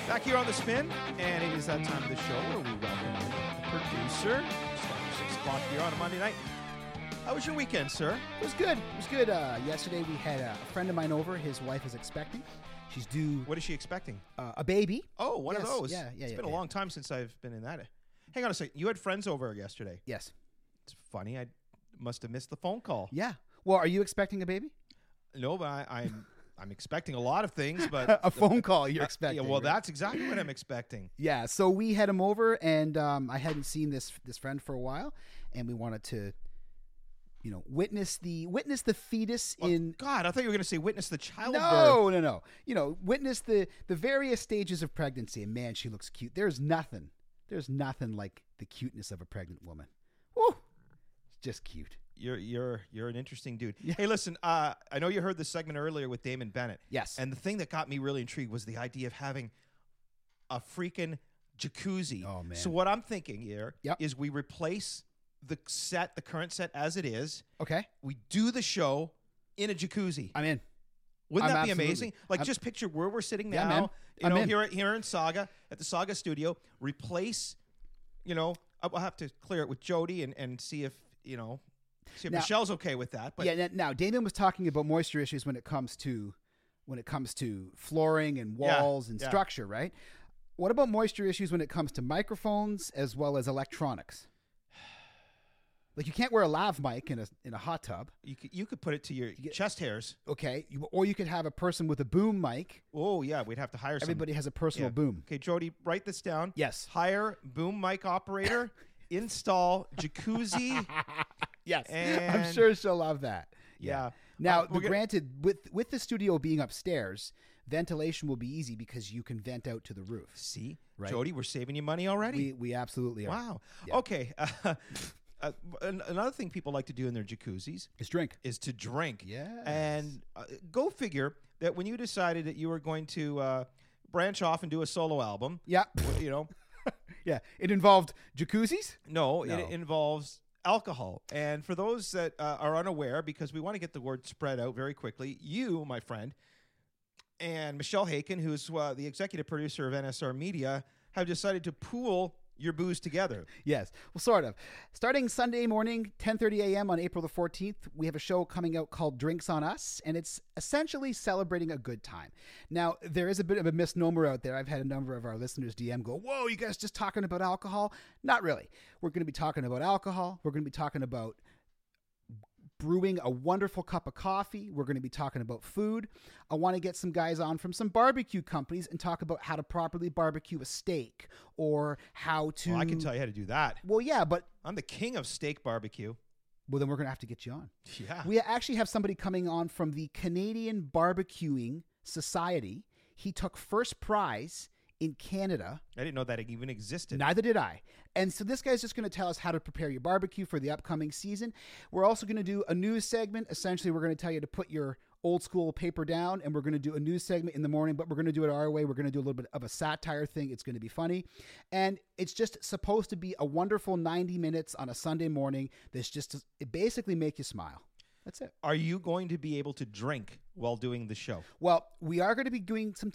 Back here on The Spin, and it is that time of the show where we welcome the producer. Starting 6 o'clock here on a Monday night. How was your weekend, sir? It was good. It was good. Yesterday we had a friend of mine over. His wife is expecting. She's due What is she expecting? a baby. Oh, one of Yes, those. yeah, It's been a long time since I've been in that. Hang on a second. You had friends over yesterday. Yes. It's funny. I must have missed the phone call. Yeah. Well, are you expecting a baby? No, but I'm expecting a lot of things, but A phone call you're expecting. Yeah, well, right? that's exactly what I'm expecting. Yeah. So we had him over, and I hadn't seen this friend for a while, and we wanted to, witness the fetus in. God, I thought you were going to say witness the childbirth. No. Witness the various stages of pregnancy. And man, she looks cute. There's nothing like the cuteness of a pregnant woman. Woo! It's just cute. You're an interesting dude. Yeah. Hey, listen, I know you heard this segment earlier with Damon Bennett. Yes. And the thing that got me really intrigued was the idea of having a freaking jacuzzi. Oh, man. So what I'm thinking here Yep. is we replace the current set as it is. Okay. We do the show in a jacuzzi. I'm in. Wouldn't I'm that be absolutely- amazing? Like, just picture where we're sitting Yeah, now. man. I'm in. Here in Saga, at the Saga studio. Replace, I'll have to clear it with Jody and see if Now- Michelle's okay with that. But Yeah. Now, Damon was talking about moisture issues when it comes to flooring and walls and yeah. structure, right? What about moisture issues when it comes to microphones as well as electronics? Like, you can't wear a lav mic in a hot tub. you could put it to your chest hairs. Okay. Or you could have a person with a boom mic. Oh, yeah, we'd have to hire someone. Everybody has a personal Yeah. boom. Okay, Jody, write this down. Yes. Hire boom mic operator, install jacuzzi. Yes. I'm And- sure she'll love that. Yeah. Now, we're gonna- granted, with the studio being upstairs, ventilation will be easy because you can vent out to the roof. See? Right. Jody, we're saving you money already. We absolutely are. Wow. Yeah. Okay. Another thing people like to do in their jacuzzis Just drink. is to drink. Yes. And go figure that when you decided that you were going to branch off and do a solo album, Yeah. Yeah. It involved jacuzzis. No, No. it involves alcohol. And for those that are unaware, because we want to get the word spread out very quickly, you, my friend, and Michelle Haken, who's the executive producer of NSR Media, have decided to pool your booze together. Yes. Well, sort of. Starting Sunday morning, 10:30 a.m. on April the 14th, we have a show coming out called Drinks on Us, and it's essentially celebrating a good time. Now, there is a bit of a misnomer out there. I've had a number of our listeners DM go, "Whoa, you guys just talking about alcohol?" Not really. We're going to be talking about alcohol. We're going to be talking about brewing a wonderful cup of coffee. We're going to be talking about food. I want to get some guys on from some barbecue companies and talk about how to properly barbecue a steak or how to... Well, I can tell you how to do that. Well, yeah, but... I'm the king of steak barbecue. Well, then we're going to have to get you on. Yeah. We actually have somebody coming on from the Canadian Barbecuing Society. He took first prize in Canada. I didn't know that it even existed. Neither did I. And so this guy's just going to tell us how to prepare your barbecue for the upcoming season. We're also going to do a news segment. Essentially, we're going to tell you to put your old school paper down, and we're going to do a news segment in the morning, but we're going to do it our way. We're going to do a little bit of a satire thing. It's going to be funny. And it's just supposed to be a wonderful 90 minutes on a Sunday morning that's just to basically make you smile. That's it. Are you going to be able to drink while doing the show? Well, we are going to be doing some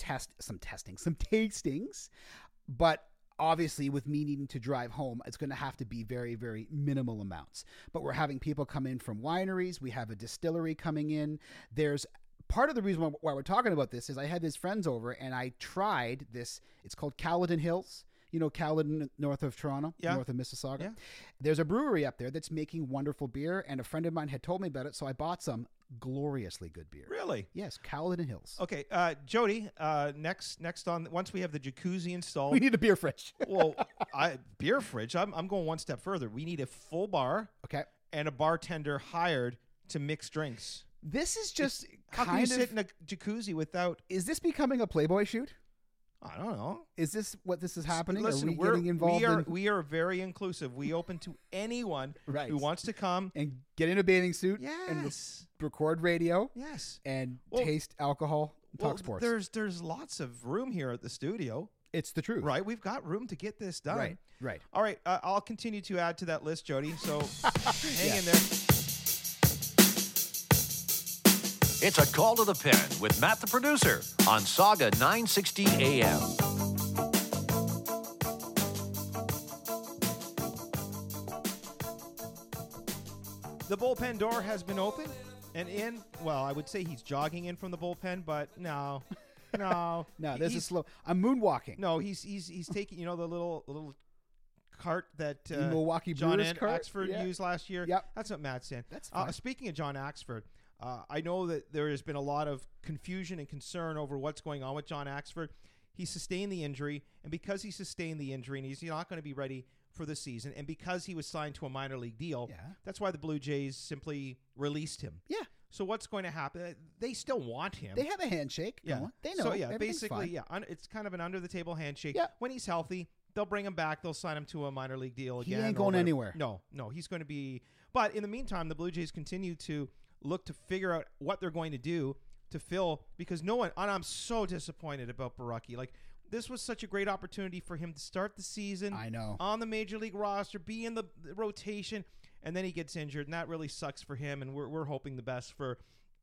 tastings, but obviously with me needing to drive home, it's going to have to be very, very minimal amounts. But we're having people come in from wineries. We have a distillery coming in. There's part of the reason why we're talking about this is I had these friends over and I tried this. It's called Caledon Hills. You know, Caledon, north of Toronto, north of Mississauga. Yeah. There's a brewery up there that's making wonderful beer, and a friend of mine had told me about it, so I bought some gloriously good beer. Really? Yes, Caledon Hills. Okay, Jody. Next on once we have the jacuzzi installed, We need a beer fridge. well, beer fridge. I'm going one step further. We need a full bar Okay. and a bartender hired to mix drinks. This is just How can you kind sit of... in a jacuzzi without? Is this becoming a Playboy shoot? I don't know. Is this what this is happening? Listen, Are we getting involved we are very inclusive. We open to anyone Right. who wants to come. and get in a bathing suit and Yes. record radio Yes. and Well- taste alcohol and talk sports? There's lots of room here at the studio, It's the truth. right? We've got room to get this done. Right. Right. All right. I'll continue to add to that list, Jody. So hang Yeah. in there. It's a call to the pen with Matt the producer on Saga 960 AM. The bullpen door has been open, and in, well, I would say he's jogging in from the bullpen, but no. No, this is slow. I'm moonwalking. No, he's taking, the little cart that The Milwaukee John Brewers cart? Axford Yeah. used last year. Yep. That's what Matt's saying. That's fine. Speaking of John Axford, I know that there has been a lot of confusion and concern over what's going on with John Axford. He sustained the injury, and because he sustained the injury and he's not going to be ready for the season, and because he was signed to a minor league deal, that's why the Blue Jays simply released him. Yeah. So what's going to happen? They still want him. They have a handshake. Yeah. No, they know. So, yeah, Everything's basically, fine. it's kind of an under-the-table handshake. Yeah. When he's healthy, they'll bring him back. They'll sign him to a minor league deal He again. ain't or going whatever. anywhere. No, he's going to be. But in the meantime, the Blue Jays continue to look to figure out what they're going to do to fill, because no one, and I'm so disappointed about Baraki. Like, this was such a great opportunity for him to start the season. I know. On the major league roster, be in the rotation, and then he gets injured, and that really sucks for him, and we're hoping the best for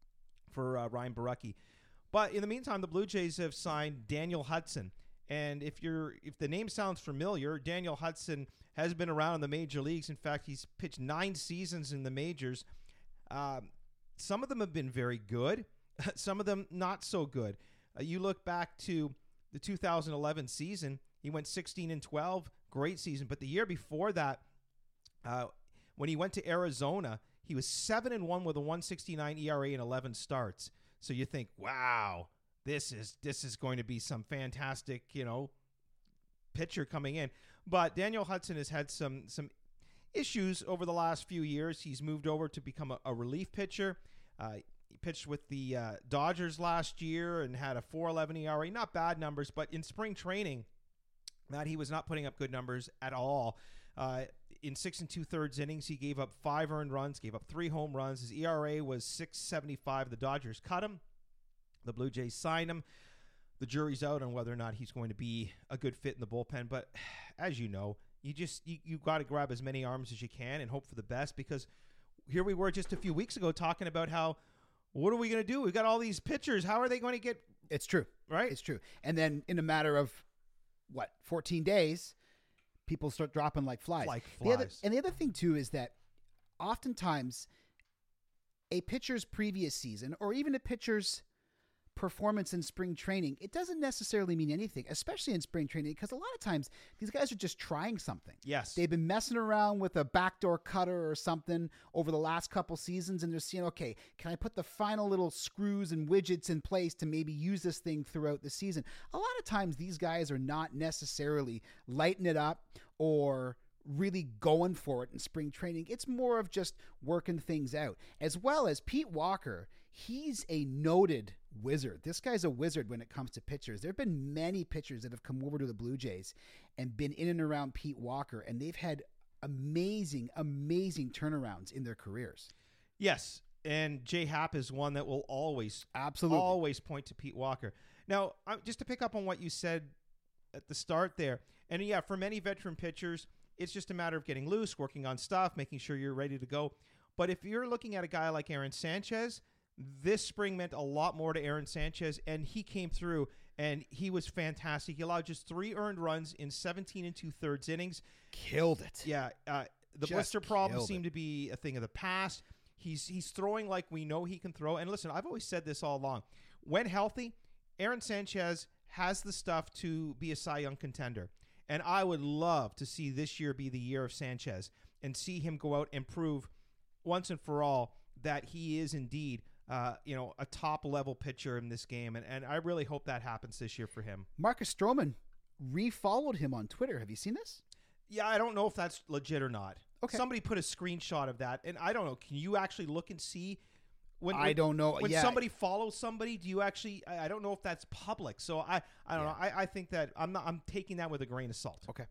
Ryan Baraki. But in the meantime, the Blue Jays have signed Daniel Hudson. And if the name sounds familiar, Daniel Hudson has been around in the major leagues. In fact, he's pitched 9 seasons in the majors. Some of them have been very good. Some of them not so good. You look back to the 2011 season, he went 16-12, great season. But the year before that, when he went to Arizona, he was 7-1 with a 1.69 ERA and 11 starts. So you think, wow, this is going to be some fantastic, pitcher coming in. But Daniel Hudson has had some issues over the last few years. He's moved over to become a relief pitcher. He pitched with the Dodgers last year and had a 4.11 ERA. Not bad numbers, but in spring training, Matt, he was not putting up good numbers at all. In 6 2/3 innings, he gave up 5 earned runs, gave up 3 home runs. His ERA was 6.75. The Dodgers cut him. The Blue Jays signed him. The jury's out on whether or not he's going to be a good fit in the bullpen. But as you know, you got to grab as many arms as you can and hope for the best, because here we were just a few weeks ago talking about how, what are we going to do? We've got all these pitchers. How are they going to get... It's true. Right? It's true. And then in a matter of, 14 days, people start dropping like flies. The other thing, too, is that oftentimes a pitcher's previous season, or even a pitcher's performance in spring training, it doesn't necessarily mean anything, especially in spring training, because a lot of times these guys are just trying something. Yes. They've been messing around with a backdoor cutter or something over the last couple seasons, and they're seeing, okay, can I put the final little screws and widgets in place to maybe use this thing throughout the season? A lot of times these guys are not necessarily lighting it up or really going for it in spring training. It's more of just working things out. As well as Pete Walker, he's a noted wizard. This guy's a wizard when it comes to pitchers. There have been many pitchers that have come over to the Blue Jays and been in and around Pete Walker, and they've had amazing turnarounds in their careers. Yes, and Jay Happ is one that will always point to Pete Walker. Now, just to pick up on what you said at the start there, and yeah, for many veteran pitchers, it's just a matter of getting loose, working on stuff, making sure you're ready to go. But if you're looking at a guy like Aaron Sanchez, this spring meant a lot more to Aaron Sanchez, and he came through, and he was fantastic. He allowed just 3 earned runs in 17 2/3 innings. Killed it. Yeah, the blister problem seemed to be a thing of the past. He's throwing like we know he can throw. And listen, I've always said this all along. When healthy, Aaron Sanchez has the stuff to be a Cy Young contender. And I would love to see this year be the year of Sanchez and see him go out and prove once and for all that he is indeed a top-level pitcher in this game. And I really hope that happens this year for him. Marcus Stroman refollowed him on Twitter. Have you seen this? Yeah, I don't know if that's legit or not. Okay. Somebody put a screenshot of that, and I don't know. Can you actually look and see? I don't know. When somebody follows somebody, do you actually? I don't know if that's public. So I don't know. I think that I'm taking that with a grain of salt. Okay.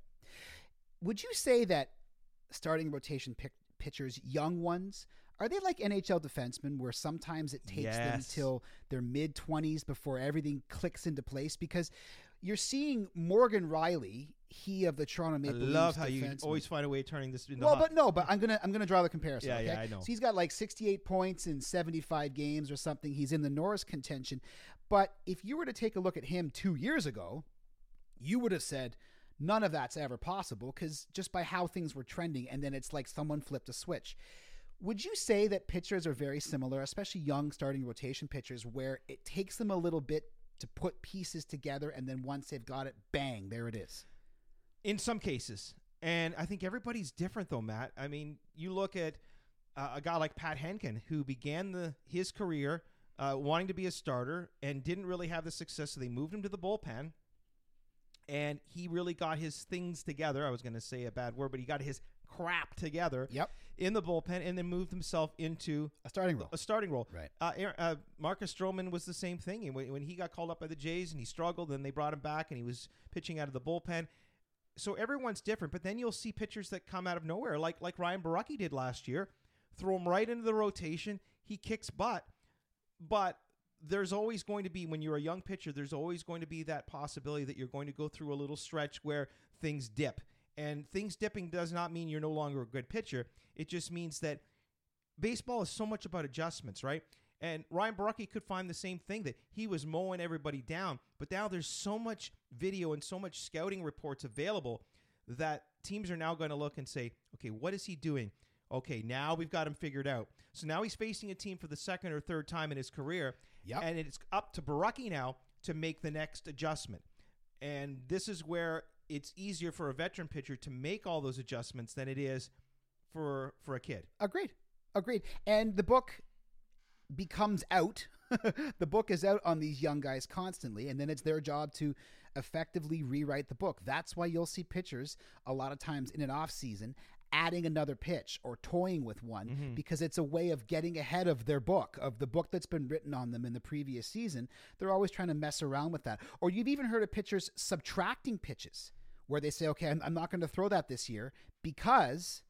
Would you say that starting rotation pitchers, young ones, are they like NHL defensemen where sometimes it takes them till their mid-20s before everything clicks into place? Because you're seeing Morgan Riley, he of the Toronto Maple Leafs. I love how you always find a way of turning this into but I'm gonna draw the comparison. Yeah, okay? yeah, I know. So he's got like 68 points in 75 games or something. He's in the Norris contention. But if you were to take a look at him 2 years ago, you would have said none of that's ever possible, because just by how things were trending, and then it's like someone flipped a switch. Would you say that pitchers are very similar, especially young starting rotation pitchers, where it takes them a little bit to put pieces together, and then once they've got it, bang, there it is? In some cases. And I think everybody's different, though, Matt. I mean, you look at a guy like Pat Henkin, who began his career wanting to be a starter and didn't really have the success, so they moved him to the bullpen. And he really got his things together. I was going to say a bad word, but he got his crap together in the bullpen and then moved himself into a starting role. Right. Marcus Stroman was the same thing. When he got called up by the Jays and he struggled, then they brought him back and he was pitching out of the bullpen. So everyone's different, but then you'll see pitchers that come out of nowhere, like Ryan Borucki did last year. Throw him right into the rotation. He kicks butt. But there's always going to be, when you're a young pitcher, there's always going to be that possibility that you're going to go through a little stretch where things dip. And things dipping does not mean you're no longer a good pitcher. It just means that baseball is so much about adjustments, right? And Ryan Borucki could find the same thing, that he was mowing everybody down. But now there's so much video and so much scouting reports available that teams are now going to look and say, okay, what is he doing? Okay, now we've got him figured out. So now he's facing a team for the second or third time in his career. Yep. And it's up to Borucki now to make the next adjustment. And this is where it's easier for a veteran pitcher to make all those adjustments than it is for a kid. Agreed. And the book becomes out. The book is out on these young guys constantly, and then it's their job to effectively rewrite the book. That's why you'll see pitchers a lot of times in an off season adding another pitch or toying with one, because it's a way of getting ahead of their book, of the book that's been written on them in the previous season. They're always trying to mess around with that. Or you've even heard of pitchers subtracting pitches where they say, okay, I'm not going to throw that this year because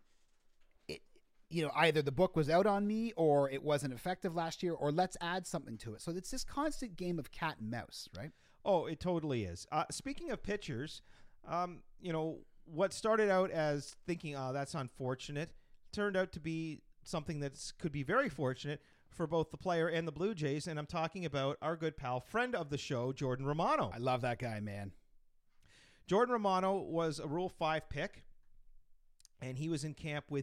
either the book was out on me or it wasn't effective last year, or let's add something to it. So it's this constant game of cat and mouse, right? Oh, it totally is. Speaking of pitchers, what started out as thinking, oh, that's unfortunate, turned out to be something that could be very fortunate for both the player and the Blue Jays. And I'm talking about our good pal, friend of the show, Jordan Romano. I love that guy, man. Jordan Romano was a Rule 5 pick. And he was in camp with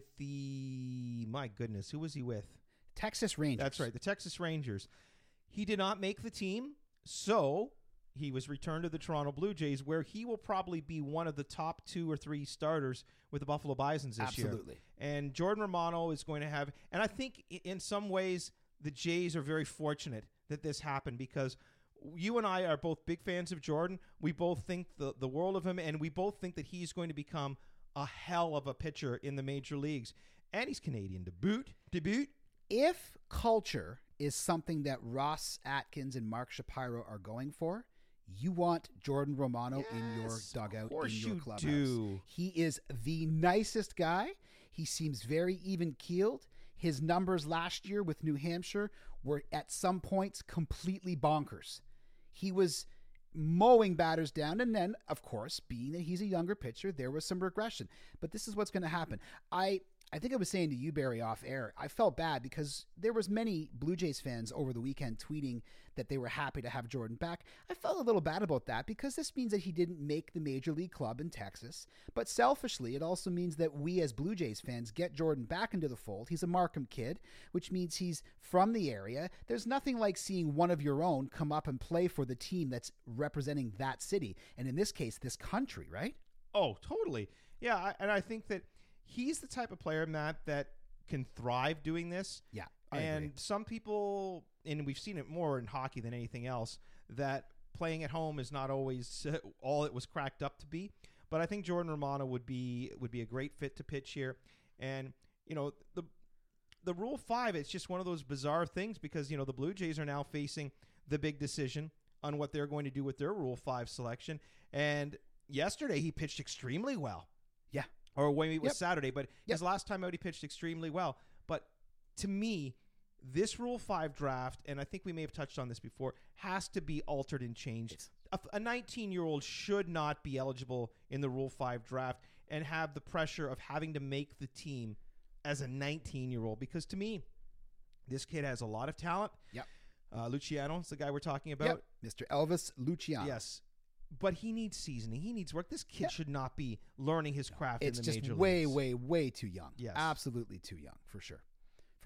my goodness, who was he with? Texas Rangers. That's right, the Texas Rangers. He did not make the team, so he was returned to the Toronto Blue Jays, where he will probably be one of the top 2 or 3 starters with the Buffalo Bisons this year. Absolutely. And Jordan Romano is going to have, and I think in some ways the Jays are very fortunate that this happened, because you and I are both big fans of Jordan. We both think the world of him, and we both think that he's going to become a hell of a pitcher in the major leagues. And he's Canadian to boot. If culture is something that Ross Atkins and Mark Shapiro are going for, you want Jordan Romano in your dugout, in your clubhouse. Do. He is the nicest guy. He seems very even-keeled. His numbers last year with New Hampshire were at some points completely bonkers. He was mowing batters down, and then, of course, being that he's a younger pitcher, there was some regression. But this is what's going to happen. I think I was saying to you, Barry, off air, I felt bad because there was many Blue Jays fans over the weekend tweeting that they were happy to have Jordan back. I felt a little bad about that because this means that he didn't make the major league club in Texas. But selfishly, it also means that we as Blue Jays fans get Jordan back into the fold. He's a Markham kid, which means he's from the area. There's nothing like seeing one of your own come up and play for the team that's representing that city. And in this case, this country, right? Oh, totally. Yeah, and I think that he's the type of player, Matt, that can thrive doing this. Yeah, I agree. Some people, and we've seen it more in hockey than anything else, that playing at home is not always all it was cracked up to be. But I think Jordan Romano would be a great fit to pitch here. And, the Rule 5, it's just one of those bizarre things because, the Blue Jays are now facing the big decision on what they're going to do with their Rule 5 selection. And yesterday he pitched extremely well. Yeah. Or maybe it was Saturday, but his last time out, he pitched extremely well. But to me, this Rule 5 draft, and I think we may have touched on this before, has to be altered and changed. A 19-year-old should not be eligible in the Rule 5 draft and have the pressure of having to make the team as a 19-year-old. Because to me, this kid has a lot of talent. Yep. Luciano is the guy we're talking about. Yep. Mr. Elvis Luciano. Yes. But he needs seasoning. He needs work. This kid should not be learning his craft in the major leagues. It's just way, way, way too young. Yes. Absolutely too young, for sure.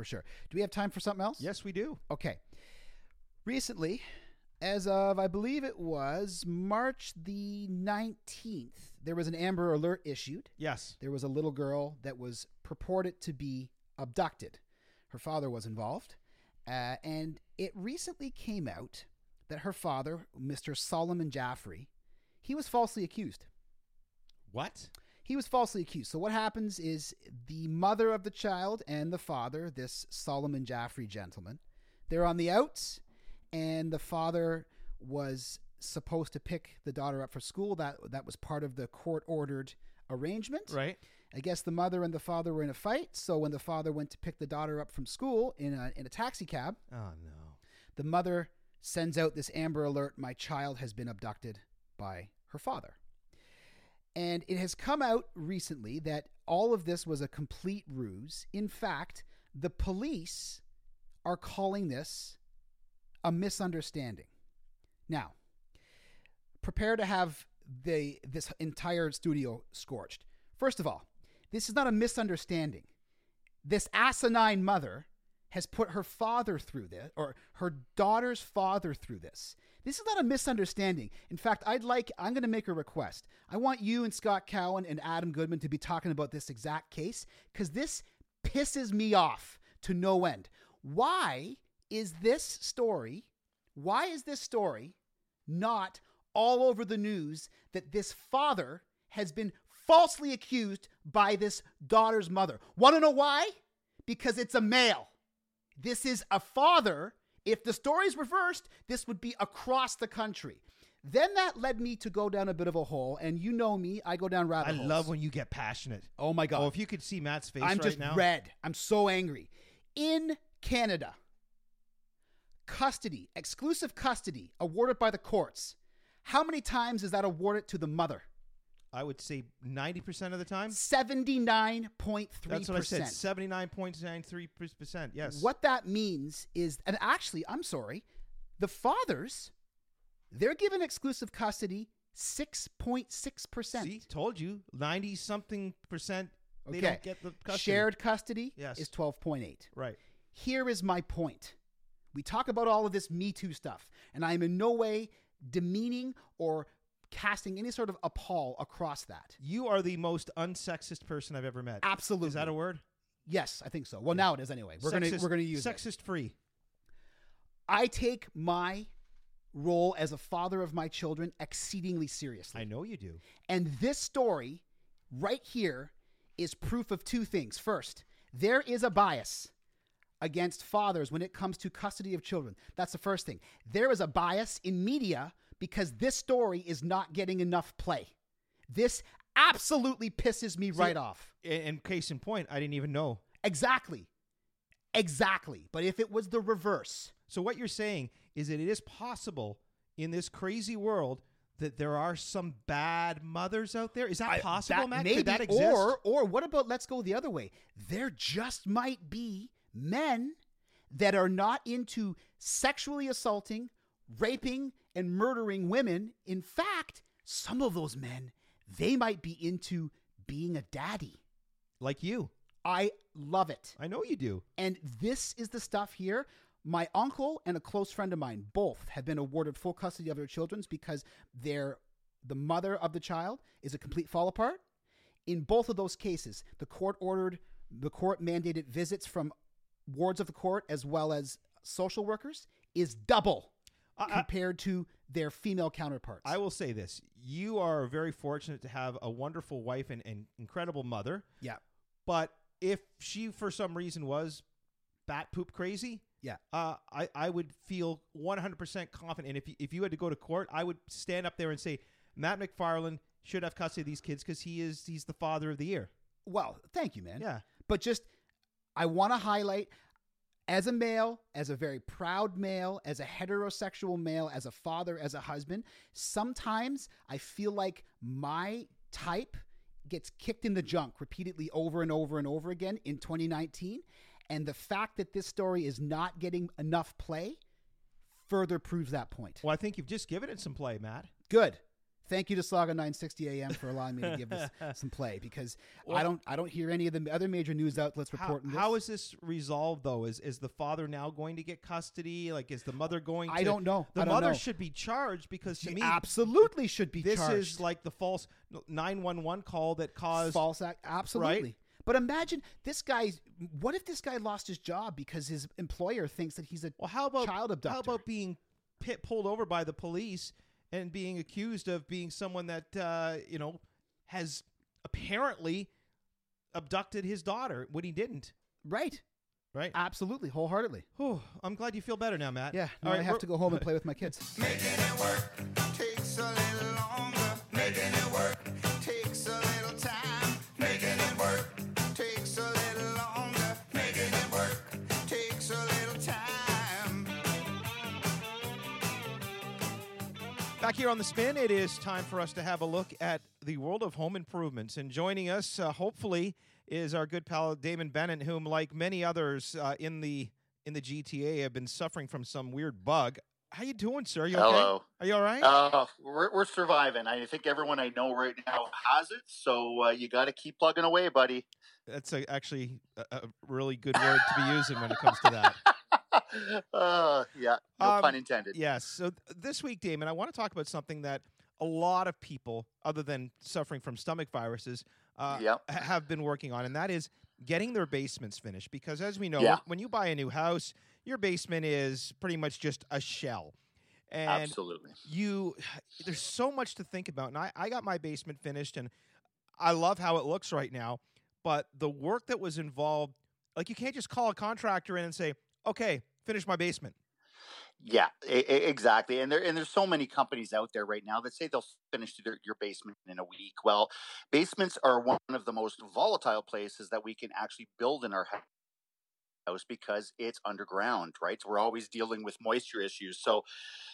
for sure. Do we have time for something else? Yes, we do. Okay. Recently, as of, I believe it was March the 19th, there was an Amber Alert issued. Yes. There was a little girl that was purported to be abducted. Her father was involved. And it recently came out that her father, Mr. Solomon Jaffrey, he was falsely accused. What? He was falsely accused. So what happens is the mother of the child and the father, this Solomon Jaffrey gentleman, they're on the outs, and the father was supposed to pick the daughter up for school. That was part of the court-ordered arrangement. Right. I guess the mother and the father were in a fight, so when the father went to pick the daughter up from school in a taxi cab, Oh, no. the mother sends out this Amber Alert, my child has been abducted by her father. And it has come out recently that all of this was a complete ruse. In fact, the police are calling this a misunderstanding. Now, prepare to have this entire studio scorched. First of all, this is not a misunderstanding. This asinine mother has put her father through this, or her daughter's father through this. This is not a misunderstanding. In fact, I'm going to make a request. I want you and Scott Cowan and Adam Goodman to be talking about this exact case, because this pisses me off to no end. Why is this story not all over the news that this father has been falsely accused by this daughter's mother? Want to know why? Because it's a male. This is a father. If the story's reversed, this would be across the country. Then that led me to go down a bit of a hole, and you know me, I go down rabbit holes. I love when you get passionate. Oh my God. Oh, if you could see Matt's face I'm right just now. red. I'm so angry. In Canada, custody, exclusive custody, awarded by the courts. How many times is that awarded to the mother? I would say 90% of the time. 79.3%. That's what I said. 79.93%. Yes. What that means is, and actually, I'm sorry, the fathers, they're given exclusive custody 6.6%. See, told you, 90-something%. They Okay. don't get the custody. Shared custody Yes. is 12.8. Right. Here is my point. We talk about all of this Me Too stuff, and I am in no way demeaning or casting any sort of appall across that. You are the most unsexist person I've ever met. Absolutely. Is that a word? Yes, I think so. Well, now it is anyway. We're gonna use it. sexist free. I take my role as a father of my children exceedingly seriously. I know you do. And this story right here is proof of two things. First, there is a bias against fathers when it comes to custody of children. That's the first thing. There is a bias in media because this story is not getting enough play. This absolutely pisses me right off. And case in point, I didn't even know. Exactly. But if it was the reverse. So what you're saying is that it is possible in this crazy world that there are some bad mothers out there? Is that possible, Matt? Maybe. Could that exist? Or what about, let's go the other way. There just might be men that are not into sexually assaulting, raping, and murdering women. In fact, some of those men, they might be into being a daddy. Like you. I love it. I know you do. And this is the stuff here. My uncle and a close friend of mine both have been awarded full custody of their children because the mother of the child is a complete fall apart. In both of those cases, the court mandated visits from wards of the court as well as social workers is double compared to their female counterparts. I will say this. You are very fortunate to have a wonderful wife and incredible mother. Yeah. But if she, for some reason, was bat poop crazy, yeah, I would feel 100% confident. And if you had to go to court, I would stand up there and say, Matt McFarland should have custody of these kids because he's the father of the year. Well, thank you, man. Yeah. But I want to highlight, as a male, as a very proud male, as a heterosexual male, as a father, as a husband, sometimes I feel like my type gets kicked in the junk repeatedly over and over and over again in 2019. And the fact that this story is not getting enough play further proves that point. Well, I think you've just given it some play, Matt. Good. thank you to Saga 960 AM for allowing me to give this some play, because I don't hear any of the other major news outlets reporting this. How is this resolved, though? Is the father now going to get custody? Like, is the mother going to... I don't know. The mother should be charged, because to me... absolutely should be charged. This is like the false 911 call that caused... False act. Absolutely. Right? But imagine what if this guy lost his job because his employer thinks that he's a child abductor? How about being pulled over by the police and being accused of being someone that, has apparently abducted his daughter when he didn't? Right. Right. Absolutely. Wholeheartedly. I'm glad you feel better now, Matt. Yeah. Now I have to go home and play with my kids. Making it work takes a little longer. Making it work takes a little time. Making it work takes a little longer. Making it work takes a little time. Back here on The Spin, it is time for us to have a look at the world of home improvements. And joining us, hopefully, is our good pal Damon Bennett, whom, like many others in the GTA, have been suffering from some weird bug. How you doing, sir? You okay? Hello. Are you all right? We're surviving. I think everyone I know right now has it, so you got to keep plugging away, buddy. That's actually a really good word to be using when it comes to that. Yeah, no pun intended. Yes. So this week, Damon, I want to talk about something that a lot of people, other than suffering from stomach viruses, have been working on, and that is getting their basements finished. Because as we know, when you buy a new house, your basement is pretty much just a shell. And absolutely. There's so much to think about. And I got my basement finished, and I love how it looks right now. But the work that was involved, like, you can't just call a contractor in and say, okay, finish my basement. Yeah, exactly. And there's so many companies out there right now that say they'll finish your basement in a week. Well, basements are one of the most volatile places that we can actually build in our house, because it's underground, right? So we're always dealing with moisture issues. So,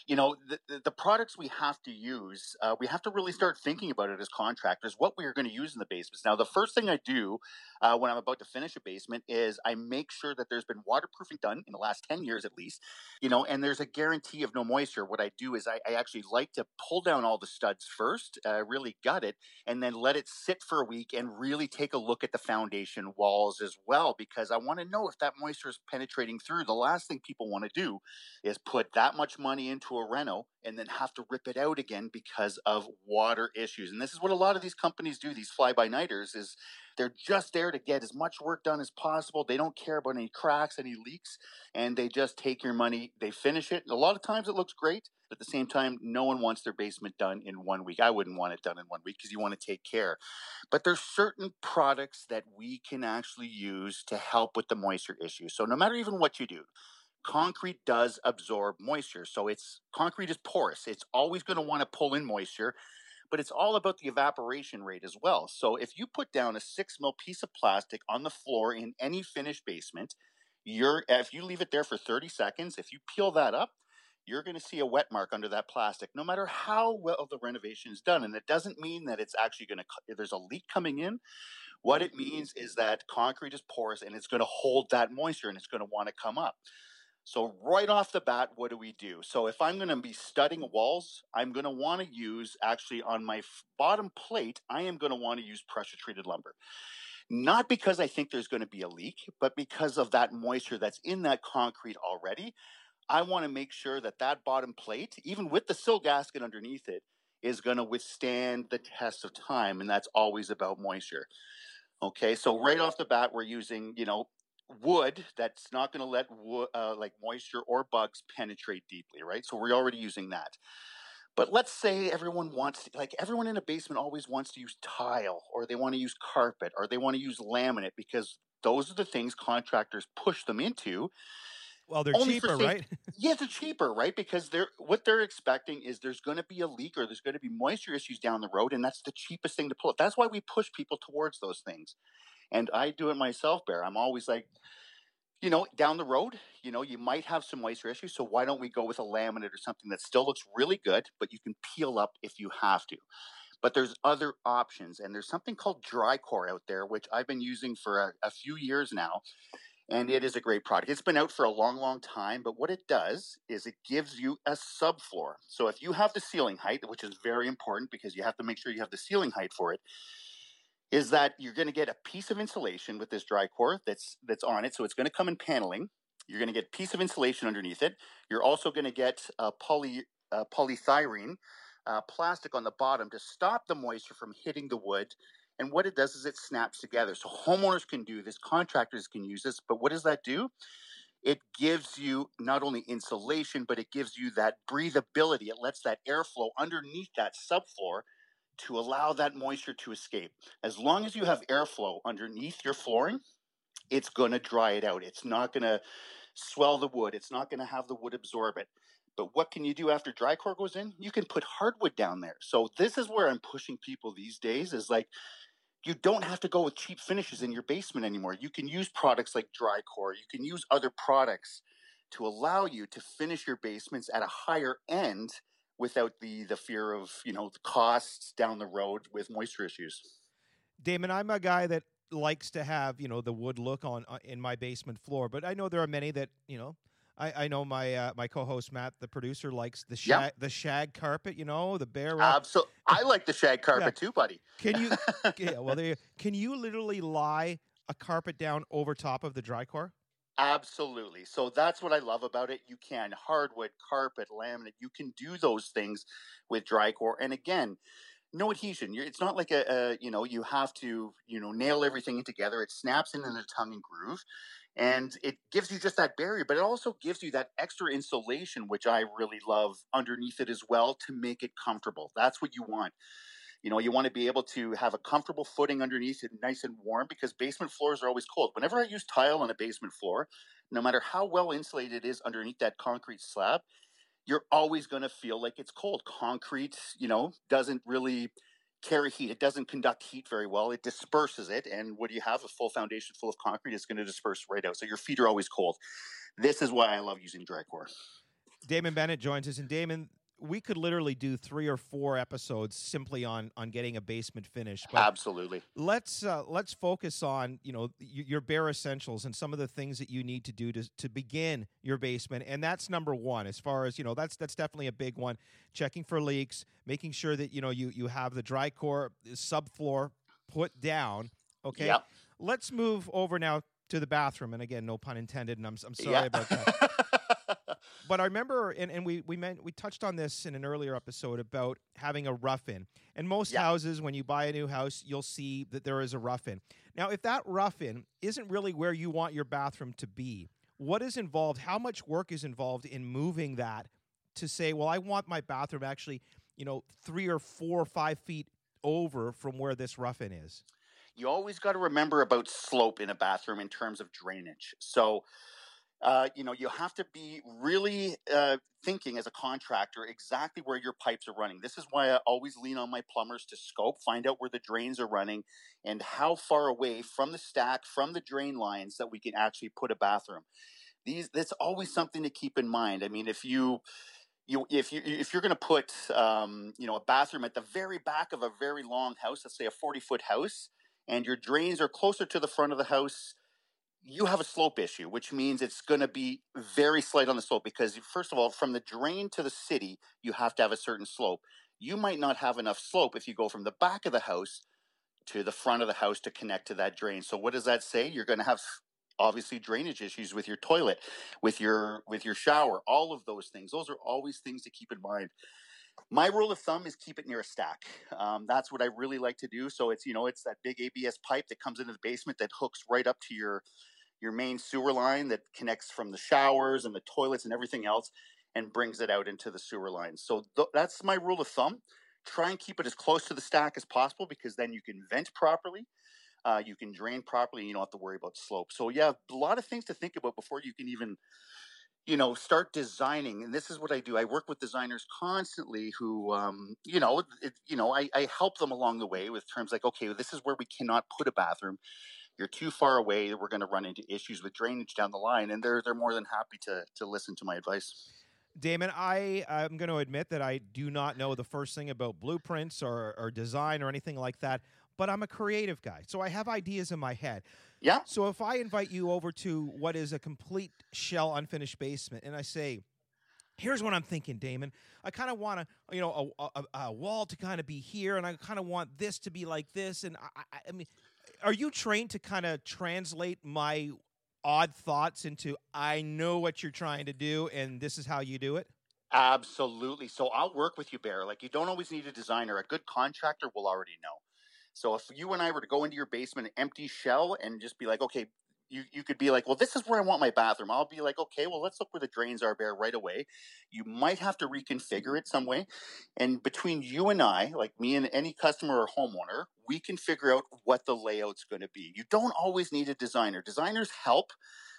the products we have to use, we have to really start thinking about it as contractors, what we are going to use in the basements. Now, the first thing I do when I'm about to finish a basement is I make sure that there's been waterproofing done in the last 10 years at least, and there's a guarantee of no moisture. What I do is I actually like to pull down all the studs first, really gut it, and then let it sit for a week and really take a look at the foundation walls as well, because I want to know if that moisture is penetrating through. The last thing people want to do is put that much money into a reno and then have to rip it out again because of water issues. And this is what a lot of these companies do, these fly-by-nighters, is they're just there to get as much work done as possible. They don't care about any cracks, any leaks, and they just take your money, they finish it. A lot of times it looks great, but at the same time, no one wants their basement done in 1 week. I wouldn't want it done in 1 week because you want to take care. But there's certain products that we can actually use to help with the moisture issue. So no matter even what you do, concrete does absorb moisture. So concrete is porous. It's always going to want to pull in moisture, but it's all about the evaporation rate as well. So if you put down a 6 mil piece of plastic on the floor in any finished basement, if you leave it there for 30 seconds, if you peel that up, you're going to see a wet mark under that plastic, no matter how well the renovation is done. And it doesn't mean that it's actually there's a leak coming in. What it means is that concrete is porous and it's going to hold that moisture and it's going to want to come up. So right off the bat, what do? So if I'm going to be studding walls, I'm going to want to use, actually on my bottom plate, I am going to want to use pressure treated lumber. Not because I think there's going to be a leak, but because of that moisture that's in that concrete already. I want to make sure that bottom plate, even with the sill gasket underneath it, is going to withstand the test of time. And that's always about moisture. Okay, so right off the bat, we're using, wood that's not going to let like moisture or bugs penetrate deeply, right? So we're already using that. But let's say everyone in a basement always wants to use tile, or they want to use carpet, or they want to use laminate, because those are the things contractors push them into. Well, they're cheaper, right? Yeah, they're cheaper, right? Because what they're expecting is there's going to be a leak or there's going to be moisture issues down the road, and that's the cheapest thing to pull. That's why we push people towards those things. And I do it myself, Bear. I'm always like, down the road, you might have some moisture issues, so why don't we go with a laminate or something that still looks really good, but you can peel up if you have to. But there's other options, and there's something called Drycore out there, which I've been using for a few years now. And it is a great product. It's been out for a long, long time, but what it does is it gives you a subfloor. So if you have the ceiling height, which is very important because you have to make sure you have the ceiling height for it, is that you're going to get a piece of insulation with this Drycore that's on it. So it's going to come in paneling. You're going to get a piece of insulation underneath it. You're also going to get polythyrene plastic on the bottom to stop the moisture from hitting the wood. And what it does is it snaps together. So homeowners can do this, contractors can use this. But what does that do? It gives you not only insulation, but it gives you that breathability. It lets that airflow underneath that subfloor to allow that moisture to escape. As long as you have airflow underneath your flooring, it's going to dry it out. It's not going to swell the wood. It's not going to have the wood absorb it. But what can you do after Drycore goes in? You can put hardwood down there. So this is where I'm pushing people these days, is like, you don't have to go with cheap finishes in your basement anymore. You can use products like Drycore. You can use other products to allow you to finish your basements at a higher end without the fear of, the costs down the road with moisture issues. Damon, I'm a guy that likes to have, the wood look on in my basement floor, but I know there are many that, I know my my co-host Matt, the producer, likes the shag carpet, the bare. Absolutely, I like the shag carpet too, buddy. Can you? Can you literally lie a carpet down over top of the Drycore? Absolutely. So that's what I love about it. You can hardwood, carpet, laminate. You can do those things with Drycore, and again, no adhesion. It's not like you have to nail everything in together. It snaps in a tongue and groove. And it gives you just that barrier, but it also gives you that extra insulation, which I really love underneath it as well, to make it comfortable. That's what you want. You want to be able to have a comfortable footing underneath it, nice and warm, because basement floors are always cold. Whenever I use tile on a basement floor, no matter how well insulated it is underneath that concrete slab, you're always going to feel like it's cold. Concrete, doesn't really carry heat. It doesn't conduct heat very well. It disperses it. And what do you have? A full foundation full of concrete is going to disperse right out. So your feet are always cold. This is why I love using Drycore. Damon Bennett joins us. And Damon, we could literally do 3 or 4 episodes simply on getting a basement finished. But absolutely. Let's focus on your bare essentials and some of the things that you need to do to begin your basement, and that's number one. As far as that's definitely a big one. Checking for leaks, making sure that you have the Drycore subfloor put down. Okay. Yep. Let's move over now to the bathroom, and again, no pun intended. And I'm sorry about that. But I remember, and we touched on this in an earlier episode about having a rough-in. And most houses, when you buy a new house, you'll see that there is a rough-in. Now, if that rough-in isn't really where you want your bathroom to be, what is involved? How much work is involved in moving that to say, well, I want my bathroom actually, 3 or 4 or 5 feet over from where this rough-in is? You always got to remember about slope in a bathroom in terms of drainage. So, you have to be really thinking as a contractor exactly where your pipes are running. This is why I always lean on my plumbers to scope, find out where the drains are running and how far away from the stack, from the drain lines that we can actually put a bathroom. That's always something to keep in mind. I mean, if you're going to put a bathroom at the very back of a very long house, let's say a 40-foot house, and your drains are closer to the front of the house, you have a slope issue, which means it's going to be very slight on the slope because, first of all, from the drain to the city, you have to have a certain slope. You might not have enough slope if you go from the back of the house to the front of the house to connect to that drain. So what does that say? You're going to have obviously drainage issues with your toilet, with your shower, all of those things. Those are always things to keep in mind. My rule of thumb is keep it near a stack. That's what I really like to do. So it's that big ABS pipe that comes into the basement that hooks right up to your main sewer line that connects from the showers and the toilets and everything else and brings it out into the sewer line. So that's my rule of thumb. Try and keep it as close to the stack as possible because then you can vent properly. You can drain properly and you don't have to worry about slope. So yeah, a lot of things to think about before you can even start designing. And this is what I do. I work with designers constantly who, I help them along the way with terms like, okay, this is where we cannot put a bathroom. You're too far away. We're going to run into issues with drainage down the line. And they're more than happy to listen to my advice. Damon, I'm going to admit that I do not know the first thing about blueprints or design or anything like that, but I'm a creative guy. So I have ideas in my head. Yeah. So if I invite you over to what is a complete shell unfinished basement, and I say, here's what I'm thinking, Damon. I kind of want a wall to kind of be here, and I kind of want this to be like this. And I mean, are you trained to kind of translate my odd thoughts into I know what you're trying to do, and this is how you do it? Absolutely. So I'll work with you, Bear. Like, you don't always need a designer. A good contractor will already know. So if you and I were to go into your basement, an empty shell, and just be like, okay, you could be like, well, this is where I want my bathroom. I'll be like, okay, well, let's look where the drains are, Bear, right away. You might have to reconfigure it some way. And between you and I, like me and any customer or homeowner, we can figure out what the layout's going to be. You don't always need a designer. Designers help.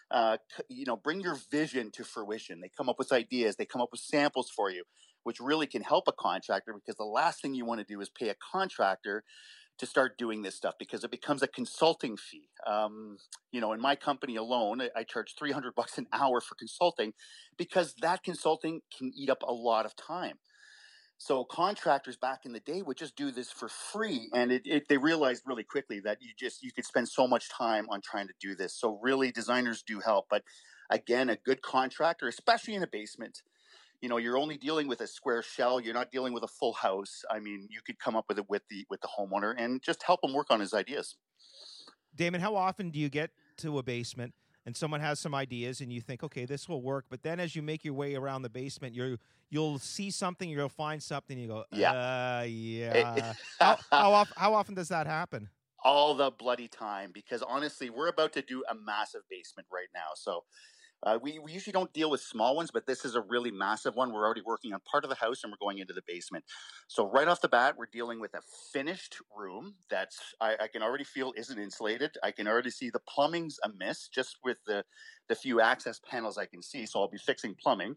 Bring your vision to fruition. They come up with ideas, they come up with samples for you, which really can help a contractor, because the last thing you want to do is pay a contractor to start doing this stuff, because it becomes a consulting fee. In my company alone, I charge $300 an hour for consulting, because that consulting can eat up a lot of time. So contractors back in the day would just do this for free, and they realized really quickly that you could spend so much time on trying to do this. So really, designers do help. But again, a good contractor, especially in a basement, you're only dealing with a square shell. You're not dealing with a full house. I mean, you could come up with it with the homeowner and just help him work on his ideas. Damon, how often do you get to a basement and someone has some ideas and you think, okay, this will work, but then as you make your way around the basement, you'll see something, you'll find something, you go, yeah. How often does that happen? All the bloody time, because honestly, we're about to do a massive basement right now. So we usually don't deal with small ones, but this is a really massive one. We're already working on part of the house and we're going into the basement. So right off the bat, we're dealing with a finished room that's I can already feel isn't insulated. I can already see the plumbing's amiss just with the few access panels I can see. So I'll be fixing plumbing.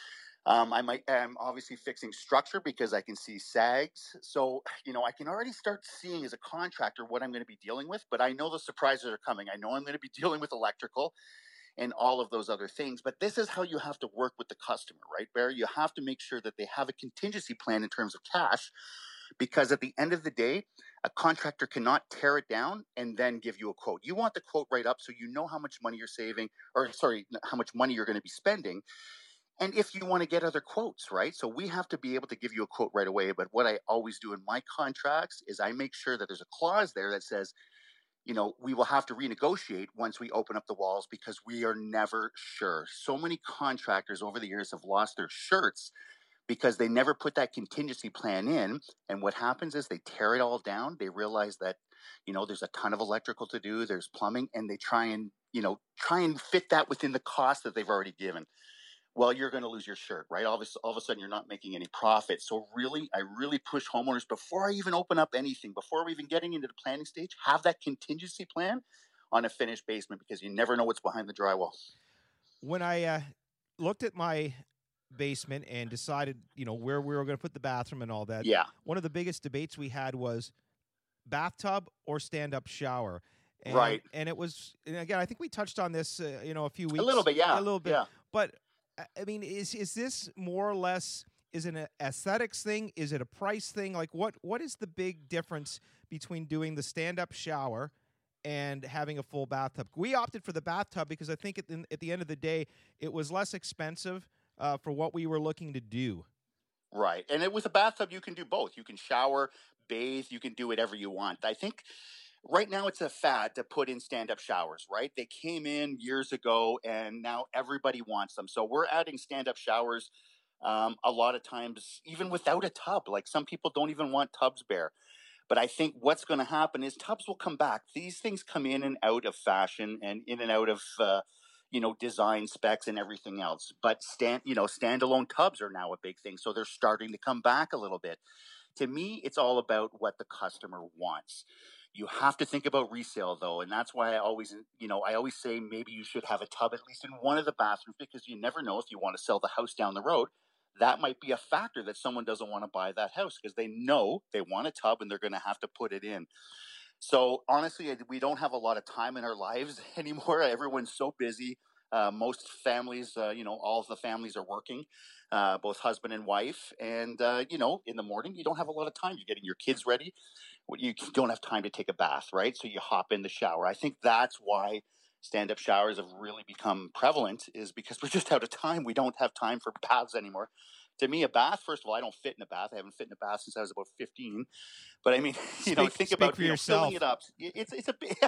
I'm obviously fixing structure because I can see sags. So, I can already start seeing as a contractor what I'm going to be dealing with, but I know the surprises are coming. I know I'm going to be dealing with electrical and all of those other things. But this is how you have to work with the customer, right, Barry? You have to make sure that they have a contingency plan in terms of cash, because at the end of the day, a contractor cannot tear it down and then give you a quote. You want the quote right up so you know how much money you're saving, how much money you're going to be spending. And if you want to get other quotes, right? So we have to be able to give you a quote right away. But what I always do in my contracts is I make sure that there's a clause there that says, we will have to renegotiate once we open up the walls, because we are never sure. So many contractors over the years have lost their shirts because they never put that contingency plan in. And what happens is they tear it all down. They realize that, there's a ton of electrical to do, there's plumbing, and they try and fit that within the cost that they've already given. Well, you're going to lose your shirt, right? All of a sudden, you're not making any profit. So I really push homeowners, before I even open up anything, before we're even getting into the planning stage, have that contingency plan on a finished basement, because you never know what's behind the drywall. When I looked at my basement and decided, where we were going to put the bathroom and all that, one of the biggest debates we had was bathtub or stand-up shower. And, right. And it was, and again, I think we touched on this, a few weeks. A little bit, yeah. A little bit. Yeah. But I mean, is this more or less, is it an aesthetics thing? Is it a price thing? Like, what is the big difference between doing the stand-up shower and having a full bathtub? We opted for the bathtub because I think at the end of the day, it was less expensive for what we were looking to do. Right. And with a bathtub, you can do both. You can shower, bathe, you can do whatever you want. I think right now it's a fad to put in stand-up showers, right? They came in years ago and now everybody wants them. So we're adding stand-up showers a lot of times, even without a tub. Like, some people don't even want tubs, Bear. But I think what's going to happen is tubs will come back. These things come in and out of fashion and in and out of, design specs and everything else. But standalone tubs are now a big thing. So they're starting to come back a little bit. To me, it's all about what the customer wants. You have to think about resale, though, and that's why I always say maybe you should have a tub at least in one of the bathrooms, because you never know if you want to sell the house down the road. That might be a factor that someone doesn't want to buy that house because they know they want a tub and they're going to have to put it in. So honestly, we don't have a lot of time in our lives anymore. Everyone's so busy. Most families, all of the families are working. both husband and wife. And, in the morning, you don't have a lot of time. You're getting your kids ready. You don't have time to take a bath, right? So you hop in the shower. I think that's why stand-up showers have really become prevalent, is because we're just out of time. We don't have time for baths anymore. To me, a bath, first of all, I don't fit in a bath. I haven't fit in a bath since I was about 15. But I mean, think about filling it up. It's a big,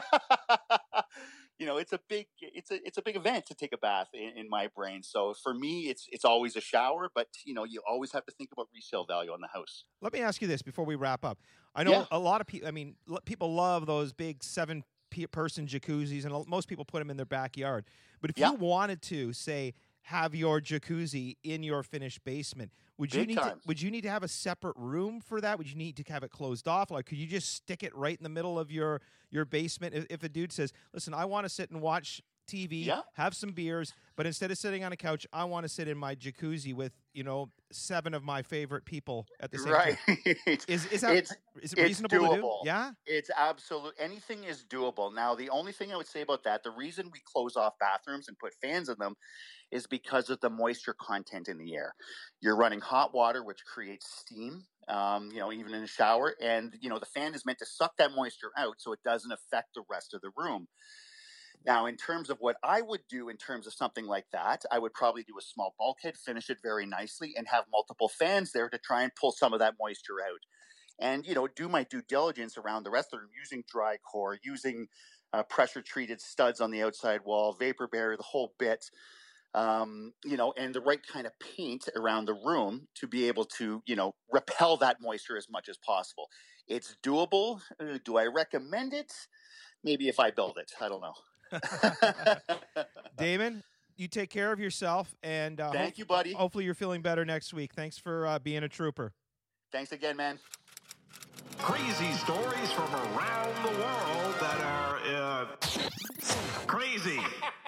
it's a big event to take a bath in my brain. So for me, it's always a shower. But you always have to think about resale value on the house. Let me ask you this before we wrap up. I know a lot of people. I mean, people love those big 7-person jacuzzis, and most people put them in their backyard. But if you wanted to, say, have your jacuzzi in your finished basement, would you need to have a separate room for that? Would you need to have it closed off? Like, could you just stick it right in the middle of your basement? If a dude says, listen, I want to sit and watch TV, have some beers, but instead of sitting on a couch, I want to sit in my jacuzzi with 7 of my favorite people at the same time. Is it reasonable to do? Yeah, it's absolute. Anything is doable. Now, the only thing I would say about that, the reason we close off bathrooms and put fans in them, is because of the moisture content in the air. You're running hot water, which creates steam. Even in a shower, and the fan is meant to suck that moisture out so it doesn't affect the rest of the room. Now, in terms of what I would do in terms of something like that, I would probably do a small bulkhead, finish it very nicely, and have multiple fans there to try and pull some of that moisture out. And, do my due diligence around the rest of the room, using dry core, using pressure-treated studs on the outside wall, vapor barrier, the whole bit, and the right kind of paint around the room to be able to, repel that moisture as much as possible. It's doable. Do I recommend it? Maybe if I build it. I don't know. Damon, you take care of yourself, and thank you, buddy. Hopefully you're feeling better next week. Thanks for being a trooper. Thanks again, man. Crazy stories from around the world that are crazy.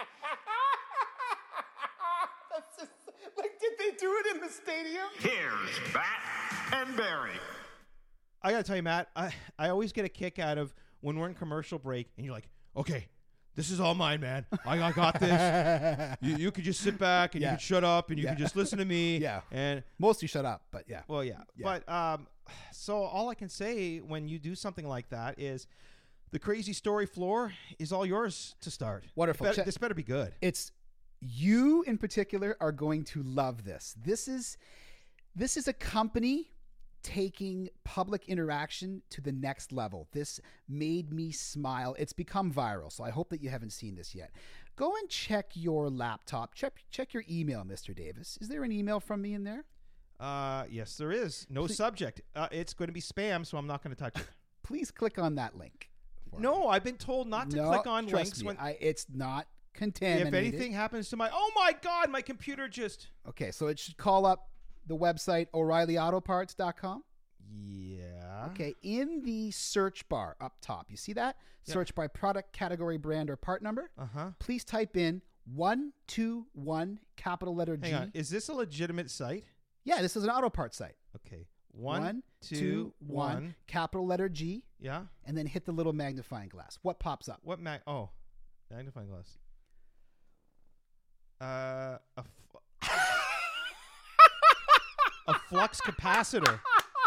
That's just, did they do it in the stadium? Here's Matt and Barry. I gotta tell you, Matt, I always get a kick out of when we're in commercial break, and you're like, okay, this is all mine, man. I got this. You could just sit back and you could shut up and you could just listen to me. Yeah. And mostly shut up, but yeah. Well, yeah. But so all I can say when you do something like that is the crazy story floor is all yours to start. Wonderful. This better be good. It's you in particular are going to love this. This is a company taking public interaction to the next level. This made me smile. It's become viral, so I hope that you haven't seen this yet. Go and check your laptop. Check your email, Mr. Davis. Is there an email from me in there? Yes, there is. No subject. It's going to be spam, so I'm not going to touch it. Please click on that link. No, I've been told not to click on links. It's not contaminated. If anything happens to oh my God, my computer just... Okay, so it should call up the website O'ReillyAutoParts.com. Yeah. Okay, in the search bar up top, you see that? Yep. Search by product, category, brand, or part number. Uh-huh. Please type in 121 capital letter G. Hang on. Is this a legitimate site? Yeah, this is an auto parts site. Okay. 121 capital letter G. Yeah. And then hit the little magnifying glass. What pops up? Magnifying glass. A flux capacitor.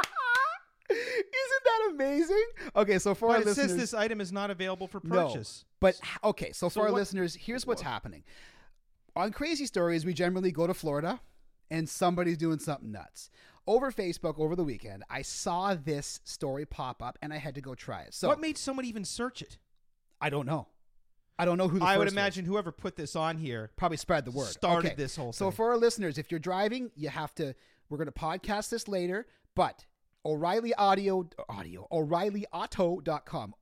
Isn't that amazing? Okay, so for our listeners, it says this item is not available for purchase. No, but okay, so for our listeners, here's what's happening. On Crazy Stories, we generally go to Florida and somebody's doing something nuts. Over Facebook over the weekend, I saw this story pop up and I had to go try it. So what made someone even search it? I don't know. I don't know who the I first would was. imagine whoever put this on here probably spread the word. Started this whole thing. So for our listeners, if you're driving, you have to, we're going to podcast this later, but O'ReillyAuto.com.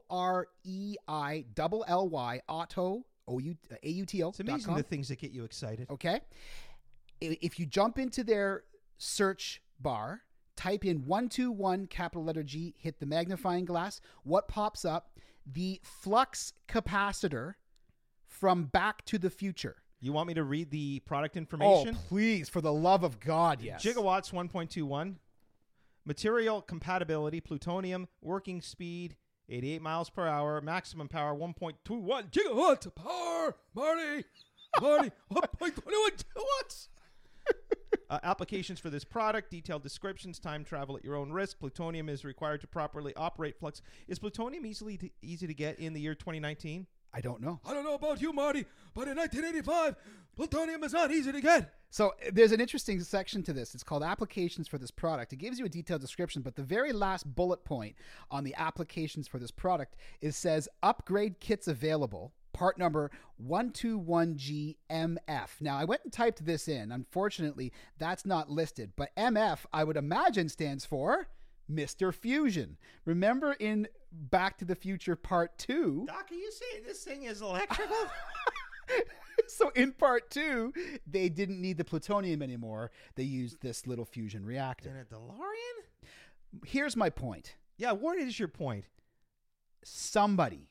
OREILLY Auto, AUTO. It's amazing the things that get you excited. Okay. If you jump into their search bar, type in 121 capital letter G, hit the magnifying glass. What pops up? The flux capacitor from Back to the Future. You want me to read the product information? Oh, please, for the love of God, yes. Gigawatts 1.21. Material compatibility, plutonium, working speed, 88 miles per hour, maximum power 1.21 gigawatts of power. Marty, 1.21 gigawatts. Applications for this product, detailed descriptions, time travel at your own risk. Plutonium is required to properly operate Flux. Is plutonium easy to get in the year 2019? I don't know. I don't know about you, Marty, but in 1985, plutonium is not easy to get. So there's an interesting section to this. It's called applications for this product. It gives you a detailed description, but the very last bullet point on the applications for this product says upgrade kits available. Part number 121GMF. Now, I went and typed this in. Unfortunately, that's not listed, but MF, I would imagine, stands for Mr. Fusion. Remember in Back to the Future Part 2? Doc, are you saying this thing is electrical? So in Part 2, they didn't need the plutonium anymore. They used this little fusion reactor. In a DeLorean? Here's my point. Yeah, what is your point? Somebody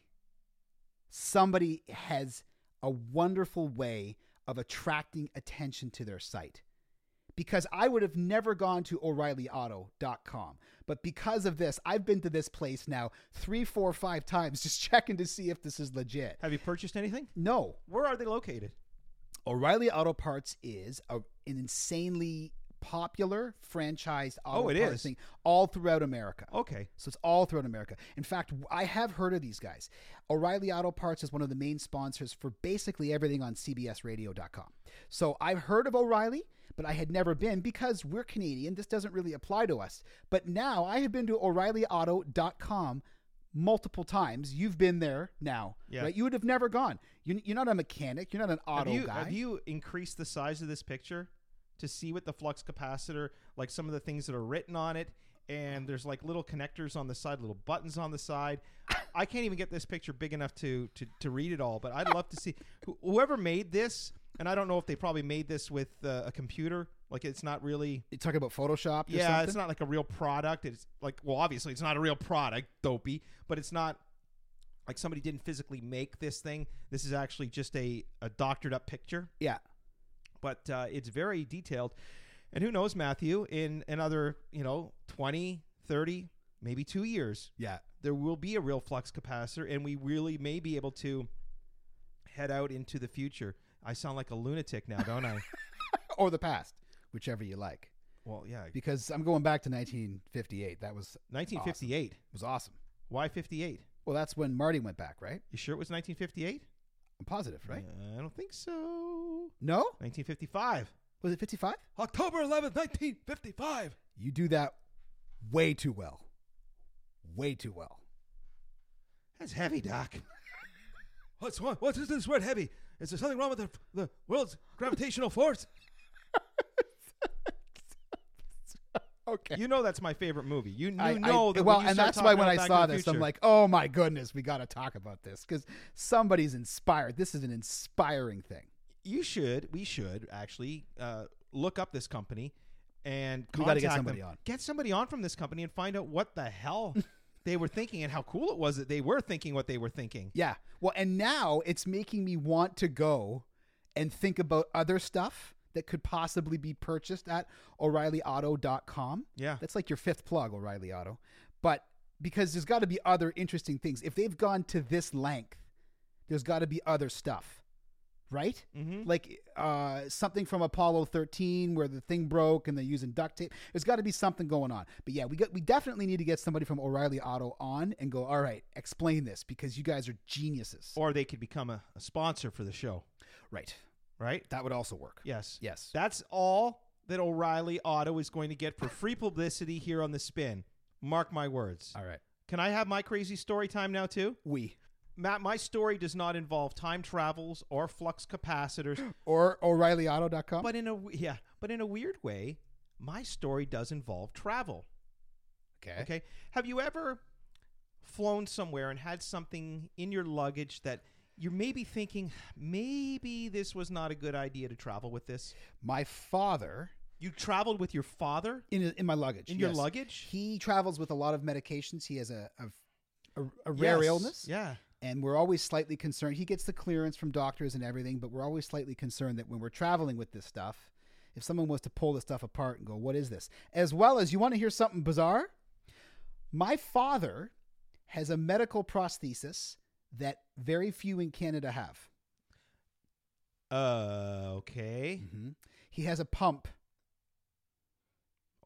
has a wonderful way of attracting attention to their site. Because I would have never gone to O'ReillyAuto.com. But because of this, I've been to this place now 3, 4, 5 times just checking to see if this is legit. Have you purchased anything? No. Where are they located? O'Reilly Auto Parts is an insanely popular franchised auto it parts is. thing all throughout America. Okay. So it's all throughout America. In fact, I have heard of these guys. O'Reilly Auto Parts is one of the main sponsors for basically everything on CBSRadio.com. So I've heard of O'Reilly, but I had never been because we're Canadian. This doesn't really apply to us. But now I have been to O'ReillyAuto.com multiple times. You've been there now, right? You would have never gone. You're not a mechanic. You're not an auto guy. Have you increased the size of this picture to see what the flux capacitor, like some of the things that are written on it, and there's like little connectors on the side, little buttons on the side. I can't even get this picture big enough to read it all, but I'd love to see whoever made this. And I don't know if they probably made this with a computer. Like it's not really. You talking about Photoshop? Or yeah, something? It's not like a real product. It's like, well, obviously it's not a real product, dopey. But it's not like somebody didn't physically make this thing. This is actually just a doctored up picture. Yeah. But it's very detailed. And who knows, Matthew, in another 20, 30, maybe 2 years, there will be a real flux capacitor, and we really may be able to head out into the future. I sound like a lunatic now, don't I? Or the past, whichever you like. Well, yeah. Because I'm going back to 1958. That was 1958. Awesome. It was awesome. Why 58? Well, that's when Marty went back, right? You sure it was 1958? I'm positive, right? I don't think so. No? 1955. Was it 55? October 11th, 1955. You do that way too well. Way too well. That's heavy, Doc. What's wrong? What is this word heavy? Is there something wrong with the world's gravitational force? Okay. You know that's my favorite movie. You know that. Well, when you and start that's why talking when I about Back saw to the this, I'm Future- like, oh my goodness, we got to talk about this because somebody's inspired. This is an inspiring thing. we should actually look up this company and We gotta get contact somebody them. on. Get somebody on from this company and find out what the hell they were thinking and how cool it was that they were thinking what they were thinking. Yeah. Well, and now it's making me want to go and think about other stuff that could possibly be purchased at O'ReillyAuto.com. Yeah. That's like your fifth plug, O'Reilly Auto. But because there's got to be other interesting things. If they've gone to this length, there's got to be other stuff, right? Mm-hmm. Like something from Apollo 13 where the thing broke and they're using duct tape. There's got to be something going on. But yeah, we definitely need to get somebody from O'Reilly Auto on and go, all right, explain this because you guys are geniuses. Or they could become a sponsor for the show. Right. Right? That would also work. Yes. Yes. That's all that O'Reilly Auto is going to get for free publicity here on The Spin. Mark my words. All right. Can I have my crazy story time now, too? Matt, my story does not involve time travels or flux capacitors. Or O'ReillyAuto.com. But in a weird way, my story does involve travel. Okay. Have you ever flown somewhere and had something in your luggage that you're maybe thinking, maybe this was not a good idea to travel with this? My father... You traveled with your father? In my luggage. In your luggage? He travels with a lot of medications. He has a rare illness. Yeah. And we're always slightly concerned. He gets the clearance from doctors and everything, but we're always slightly concerned that when we're traveling with this stuff, if someone was to pull the stuff apart and go, what is this? As well as, you want to hear something bizarre? My father has a medical prosthesis that very few in Canada have. Okay. Mm-hmm. He has a pump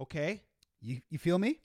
Okay. You feel me?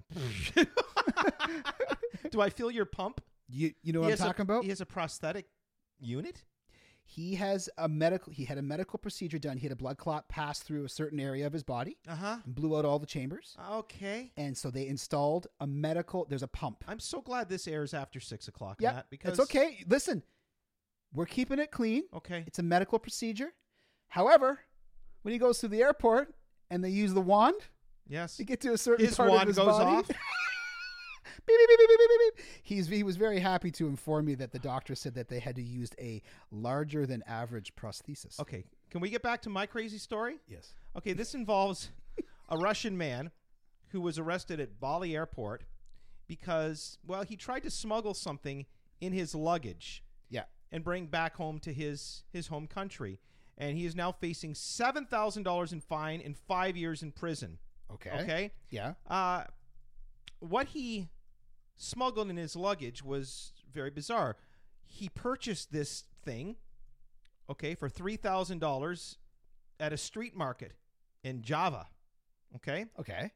Do I feel your pump? You know what I'm talking about? He has a prosthetic unit? He had a medical procedure done. He had a blood clot pass through a certain area of his body Uh-huh. and blew out all the chambers. Okay. And so they installed there's a pump. I'm so glad this airs after 6 o'clock, Yeah, Matt, because it's okay. Listen, we're keeping it clean. Okay. It's a medical procedure. However, when he goes through the airport and they use the wand Yes. to get to a certain His part wand of his goes body. off. Beep, beep, beep, beep, beep, beep, beep. He was very happy to inform me that the doctor said that they had to use a larger than average prosthesis. Okay. Can we get back to my crazy story? Yes. Okay, this involves a Russian man who was arrested at Bali Airport because, well, he tried to smuggle something in his luggage Yeah. and bring back home to his home country. And he is now facing $7,000 in fine and 5 years in prison. Okay. Okay? Yeah. What he smuggled in his luggage was very bizarre. He purchased this thing, okay, for $3,000 at a street market in Java. Okay? Okay.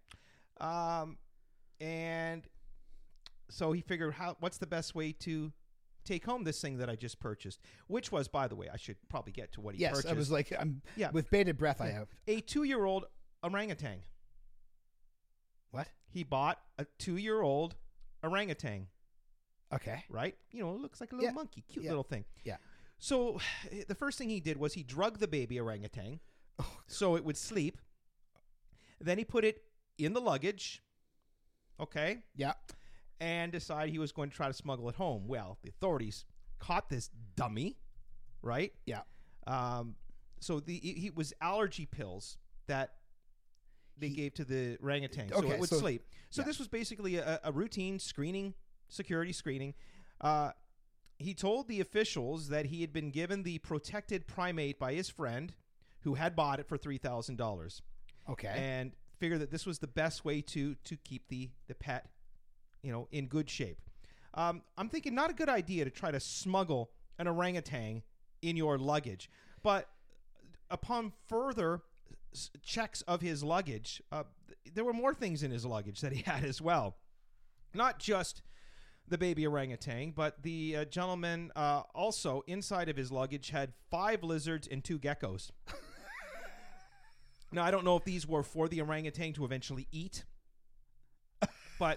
And so he figured, what's the best way to take home this thing that I just purchased? Which was, by the way, I should probably get to what he Yes, purchased. I was like, Yeah. with bated breath. I have A 2-year-old orangutan. what? He bought a 2-year-old orangutan, Okay. right? You know, it looks like a little Yeah. monkey, cute Yeah. little thing. Yeah. So the first thing he did was he drugged the baby orangutan so it would sleep. Then he put it in the luggage, okay, Yeah. and decided he was going to try to smuggle it home. Well, the authorities caught this dummy, right? Yeah. So it was allergy pills that they gave to the orangutan so Okay, it would so- sleep. So yeah. this was basically a routine security screening. He told the officials that he had been given the protected primate by his friend who had bought it for $3,000 Okay. and figured that this was the best way to keep the pet, in good shape. I'm thinking not a good idea to try to smuggle an orangutan in your luggage. But upon further checks of his luggage, there were more things in his luggage that he had as well. Not just the baby orangutan, but the gentleman also inside of his luggage had 5 lizards and 2 geckos. Now, I don't know if these were for the orangutan to eventually eat, but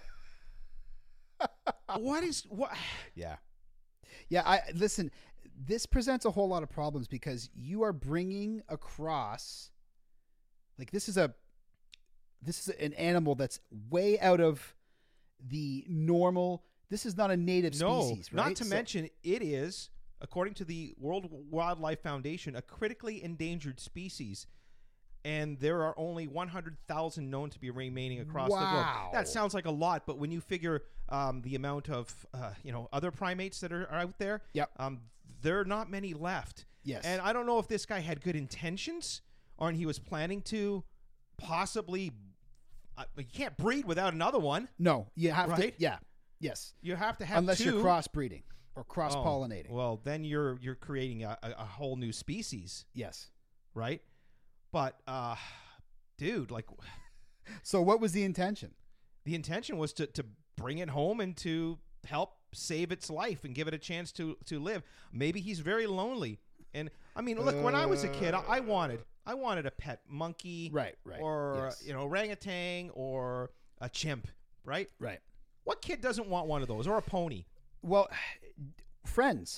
what? Yeah. Yeah. Listen, this presents a whole lot of problems because you are bringing across, like, this is an animal that's way out of the normal. This is not a native species, right? Not to mention it is, according to the World Wildlife Foundation, a critically endangered species. And there are only 100,000 known to be remaining across the globe. Wow. That sounds like a lot, but when you figure the amount of other primates that are out there, Yep. there are not many left. Yes. And I don't know if this guy had good intentions or he was planning to possibly. You can't breed without another one. No, you have Right? to. Yeah. Yes. You have to have Unless two. you're crossbreeding or Oh, cross-pollinating. well, then you're creating a whole new species, Yes. right? But, dude, like, So what was the intention? the intention was to bring it home and to help save its life and give it a chance to live. Maybe he's very lonely. And I mean, look, when I was a kid, I wanted a pet monkey, Right. or Yes. orangutan or a chimp, right? Right. What kid doesn't want one of those, or a pony? Well, Friends,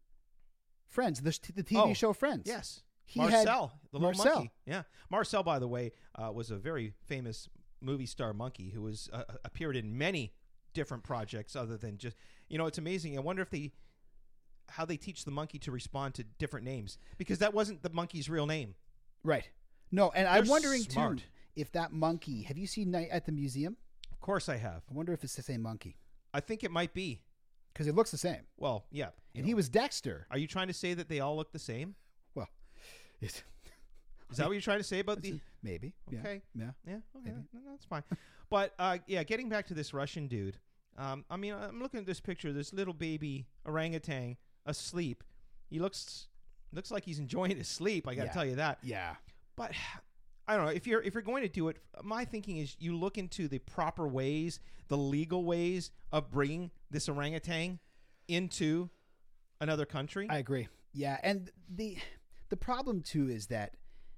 the TV Oh, show Friends. Yes. He Marcel, had the little Marcel. monkey. Yeah. Marcel, by the way, was a very famous movie star monkey who was appeared in many different projects other than just, it's amazing. I wonder if how they teach the monkey to respond to different names, because that wasn't the monkey's real name. Right. No, and I'm They're wondering smart. too if that monkey. Have you seen Night at the Museum? Of course I have. I wonder if it's the same monkey I think it might be. because it looks the same. Well, yeah. And he was Dexter. Are you trying to say that they all look the same? Well, Is that what you're trying to say about the... maybe. Okay. Yeah. Yeah, okay, Maybe. no, that's fine. But getting back to this Russian dude. I mean, I'm looking at this picture. This little baby orangutan asleep. He looks like he's enjoying his sleep. I got to Yeah. tell you that. Yeah. But I don't know if you're going to do it. My thinking is you look into the proper ways, the legal ways of bringing this orangutan into another country. I agree. Yeah, and the problem too is that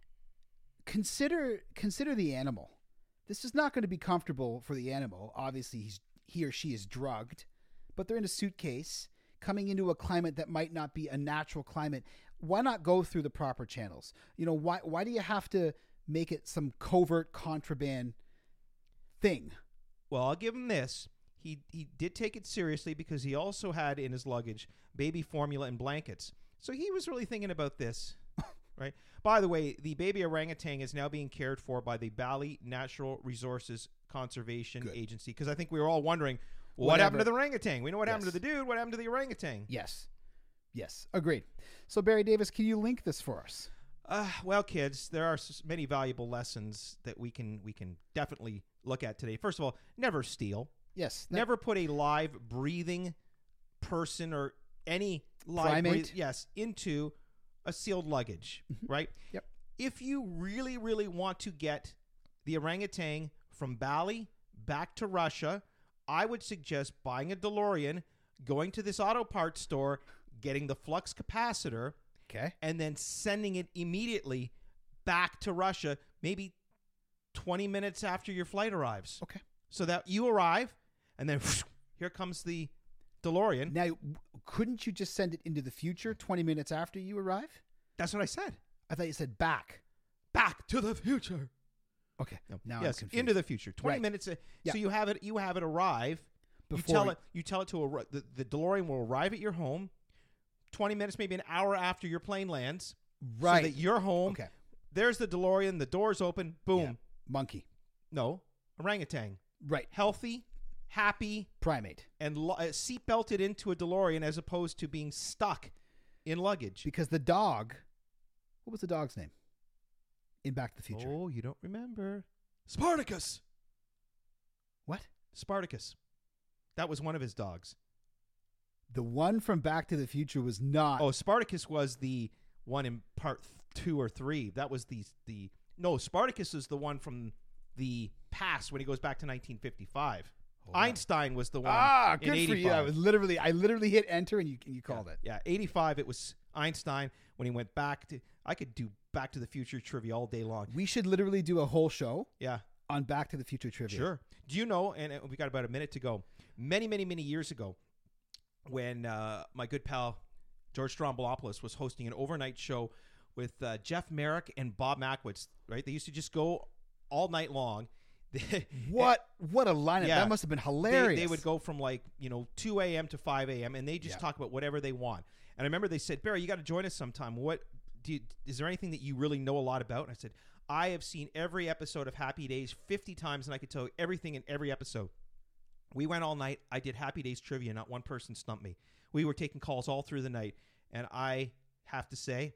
consider the animal. This is not going to be comfortable for the animal. Obviously, he or she is drugged, but they're in a suitcase coming into a climate that might not be a natural climate. Why not go through the proper channels? You know, why do you have to make it some covert contraband thing? Well, I'll give him this. He did take it seriously because he also had in his luggage baby formula and blankets. So he was really thinking about this, right? By the way, the baby orangutan is now being cared for by the Bali Natural Resources Conservation Agency, because I think we were all wondering, what happened to the orangutan? We know what happened to the dude. What happened to the orangutan? Yes. Agreed. So, Barry Davis, can you link this for us? Well, kids, there are many valuable lessons that we can definitely look at today. First of all, never steal. Yes. Never put a live breathing person or any live primate into a sealed luggage, right? Yep. If you really, really want to get the orangutan from Bali back to Russia, I would suggest buying a DeLorean, going to this auto parts store, getting the flux capacitor, okay, and then sending it immediately back to Russia, maybe 20 minutes after your flight arrives. Okay. So that you arrive, and then here comes the DeLorean. Now, couldn't you just send it into the future 20 minutes after you arrive? That's what I said. I thought you said back. Back to the future. Okay. No. Now I'm yes, confused. into the future. 20 Right. minutes. Yeah. So you have it arrive. Before You tell it to the DeLorean will arrive at your home 20 minutes, maybe an hour after your plane lands. Right. So that you're home. Okay. There's the DeLorean. The door's open. Boom. Yeah. Monkey. No. Orangutan. Right. Healthy, happy, Primate. and seat belted into a DeLorean as opposed to being stuck in luggage. Because the dog, what was the dog's name in Back to the Future? Oh, you don't remember. Spartacus. What? Spartacus. That was one of his dogs. The one from Back to the Future was not. Oh, Spartacus was the one in part 2 or 3. That was the no, Spartacus is the one from the past when he goes back to 1955. Einstein was the one in good 85. for you. I literally hit enter and you called it. Yeah, 85 it was Einstein when he went back to. I could do Back to the Future trivia all day long. We should literally do a whole show Yeah. on Back to the Future trivia. Sure. Do you know, and we got about a minute to go, many, many, many years ago, when my good pal George Strombolopoulos was hosting an overnight show with Jeff Merrick and Bob Mackwitz, right? They used to just go all night long. What a lineup. Yeah. That must have been hilarious. They would go from 2 a.m. to 5 a.m. and they just talk about whatever they want. And I remember they said, Barry, you got to join us sometime. Is there anything that you really know a lot about? And I said, I have seen every episode of Happy Days 50 times, and I could tell you everything in every episode. We went all night. I did Happy Days trivia. Not one person stumped me. We were taking calls all through the night. And I have to say,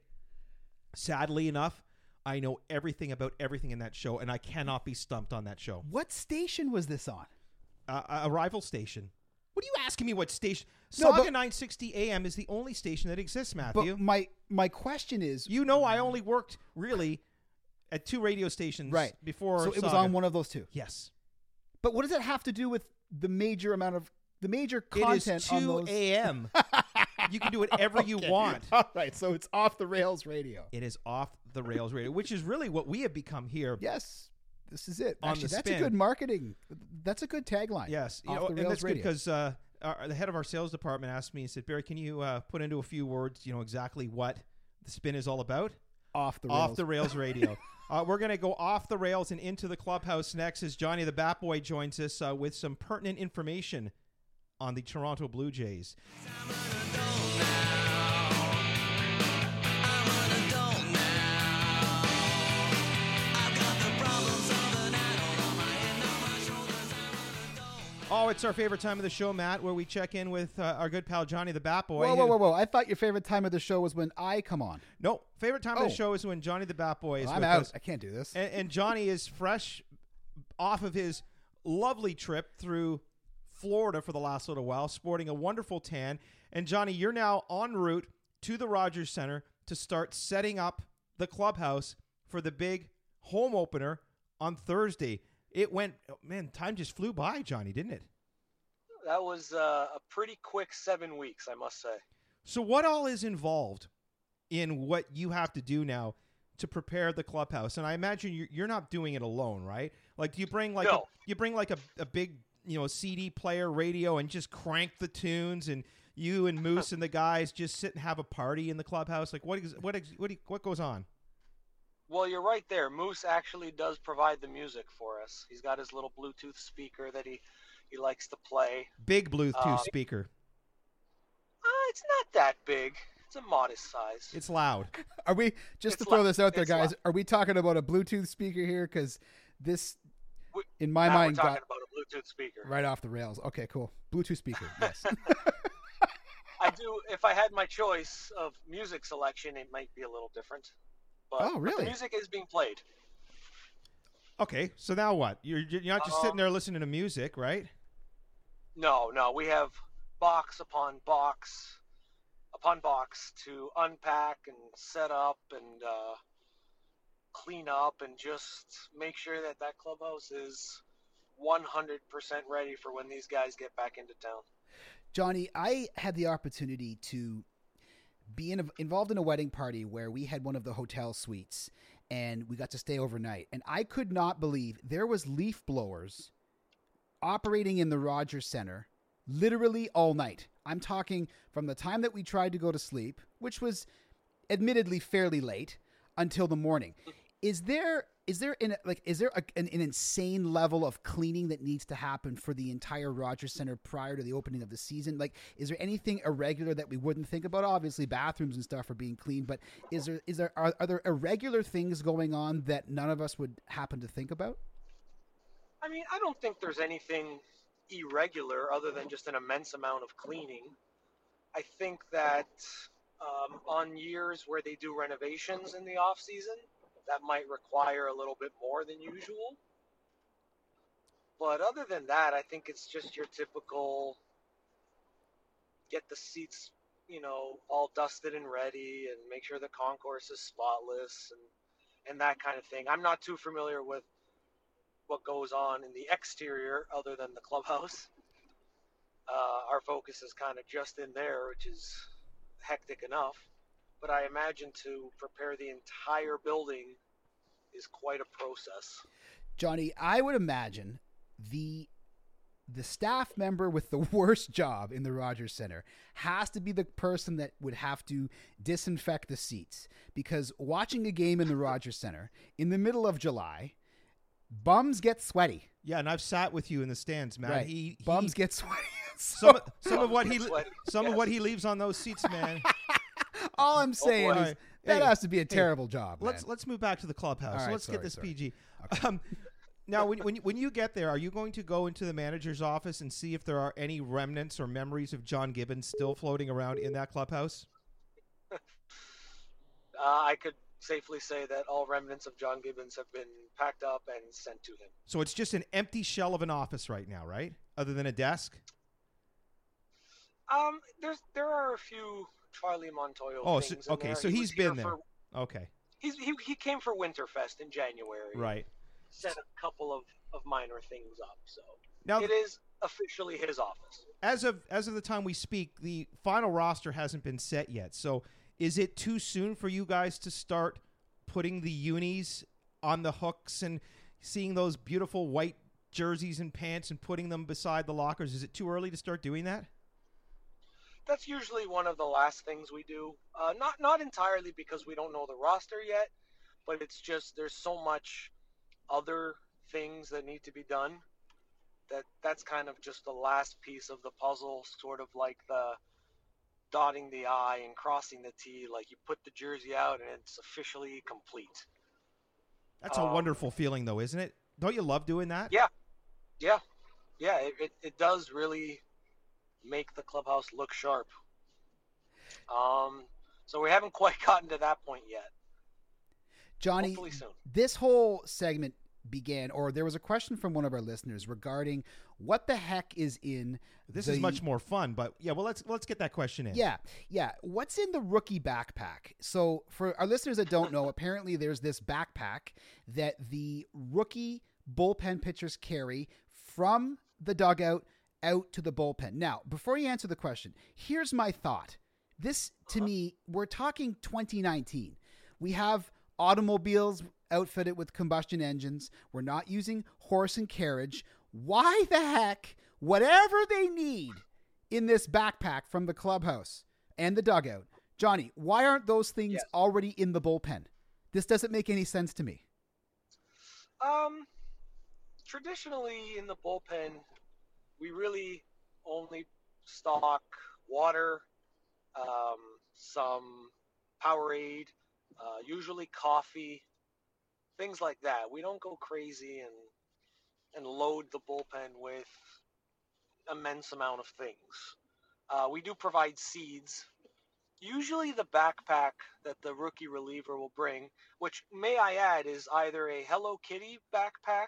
sadly enough, I know everything about everything in that show, and I cannot be stumped on that show. What station was this on? A rival station. What are you asking me what station? No, Saga but- 960 AM is the only station that exists, Matthew. But my question is, You know I only worked, really, at 2 radio stations right before So it was Saga. on one of those two. Yes. But what does that have to do with the major content It is on 2 those? a.m. You can do whatever you want. All right, so it's off the rails radio. It is off the rails radio, which is really what we have become here. Yes, this is it. On Actually, the that's spin. a good marketing. That's a good tagline. Yes. Off the And rails that's good radio. because the head of our sales department asked me, he said, Barry, can you put into a few words, exactly what the spin is all about? Off the rails. Off the rails radio. We're going to go off the rails and into the clubhouse next as Johnny the Bat Boy joins us with some pertinent information on the Toronto Blue Jays. Oh, it's our favorite time of the show, Matt, where we check in with our good pal Johnny the Bat Boy. Whoa. I thought your favorite time of the show was when I come on. No, favorite time of Oh. the show is when Johnny the Bat Boy is Well, with I'm out. us. I can't do this. And Johnny is fresh off of his lovely trip through Florida for the last little while, sporting a wonderful tan. And Johnny, you're now en route to the Rogers Center to start setting up the clubhouse for the big home opener on Thursday. It went, man, time just flew by, Johnny, didn't it? That was a pretty quick 7 weeks, I must say. So what all is involved in what you have to do now to prepare the clubhouse? And I imagine you're not doing it alone, right? Like, do you bring like No. a big, CD player, radio, and just crank the tunes, and you and Moose and the guys just sit and have a party in the clubhouse? Like, what goes on? Well, you're right there. Moose actually does provide the music for us. He's got his little Bluetooth speaker that he likes to play. Big Bluetooth speaker. It's not that big. It's a modest size. It's loud. Are we just to It's throw loud. this out there, It's guys? loud. Are we talking about a Bluetooth speaker here? Because this, We- in my now mind, we're talking got about a Bluetooth speaker. right off the rails. Okay, cool. Bluetooth speaker. Yes. I do. If I had my choice of music selection, it might be a little different. But, Oh, really? But the music is being played. Okay, so now what? You're not just sitting there listening to music, right? No. We have box upon box to unpack and set up and clean up and just make sure that clubhouse is 100% ready for when these guys get back into town. Johnny, I had the opportunity to be involved in a wedding party where we had one of the hotel suites and we got to stay overnight. And I could not believe there was leaf blowers operating in the Rogers Center literally all night. I'm talking from the time that we tried to go to sleep, which was admittedly fairly late, until the morning. Is there an insane level of cleaning that needs to happen for the entire Rogers Center prior to the opening of the season? Like, is there anything irregular that we wouldn't think about? Obviously, bathrooms and stuff are being cleaned, but are there irregular things going on that none of us would happen to think about? I mean, I don't think there's anything irregular other than just an immense amount of cleaning. I think that on years where they do renovations in the off season, that might require a little bit more than usual. But other than that, I think it's just your typical get the seats, all dusted and ready, and make sure the concourse is spotless and that kind of thing. I'm not too familiar with what goes on in the exterior other than the clubhouse. Our focus is kind of just in there, which is hectic enough. But I imagine to prepare the entire building is quite a process. Johnny, I would imagine the staff member with the worst job in the Rogers Center has to be the person that would have to disinfect the seats, because watching a game in the Rogers Center in the middle of July, bums get sweaty. Yeah, and I've sat with you in the stands, Matt. Right. Bums get sweaty. some of what he Sweaty, some of yes. what he leaves on those seats, man. All I'm saying boy. is that Hey, has to be a terrible job. Let's move back to the clubhouse. All right, Let's sorry, get this sorry. PG. Now, when you get there, are you going to go into the manager's office and see if there are any remnants or memories of John Gibbons still floating around in that clubhouse? I could safely say that all remnants of John Gibbons have been packed up and sent to him. So it's just an empty shell of an office right now, right? Other than a desk? There are a few Charlie Montoyo Oh, so, things in okay. there. So He he's was here been there. for- Okay, he came for Winterfest in January. right. Set a couple of minor things up. So Now, it is officially his office. as of the time we speak, the final roster hasn't been set yet. So is it too soon for you guys to start putting the unis on the hooks and seeing those beautiful white jerseys and pants and putting them beside the lockers? Is it too early to start doing that? That's usually one of the last things we do. Not entirely because we don't know the roster yet, but it's just there's so much other things that need to be done that's kind of just the last piece of the puzzle, sort of like the dotting the I and crossing the T. Like you put the jersey out and it's officially complete. That's a wonderful feeling, though, isn't it? Don't you love doing that? Yeah. It does really make the clubhouse look sharp. So we haven't quite gotten to that point yet. Johnny, Hopefully soon. this whole segment began, or there was a question from one of our listeners regarding what the heck is in This is much more fun, but yeah, well, let's get that question in. Yeah. What's in the rookie backpack? So for our listeners that don't know, apparently there's this backpack that the rookie bullpen pitchers carry from the dugout out to the bullpen. Now, before you answer the question, here's my thought. This, to me, we're talking 2019. We have automobiles outfitted with combustion engines. We're not using horse and carriage. Why the heck, whatever they need in this backpack from the clubhouse and the dugout, Johnny, why aren't those things already in the bullpen? This doesn't make any sense to me. Traditionally in the bullpen, we really only stock water, some Powerade, usually coffee, things like that. We don't go crazy and load the bullpen with immense amount of things. We do provide seeds. Usually the backpack that the rookie reliever will bring, which may I add is either a Hello Kitty backpack,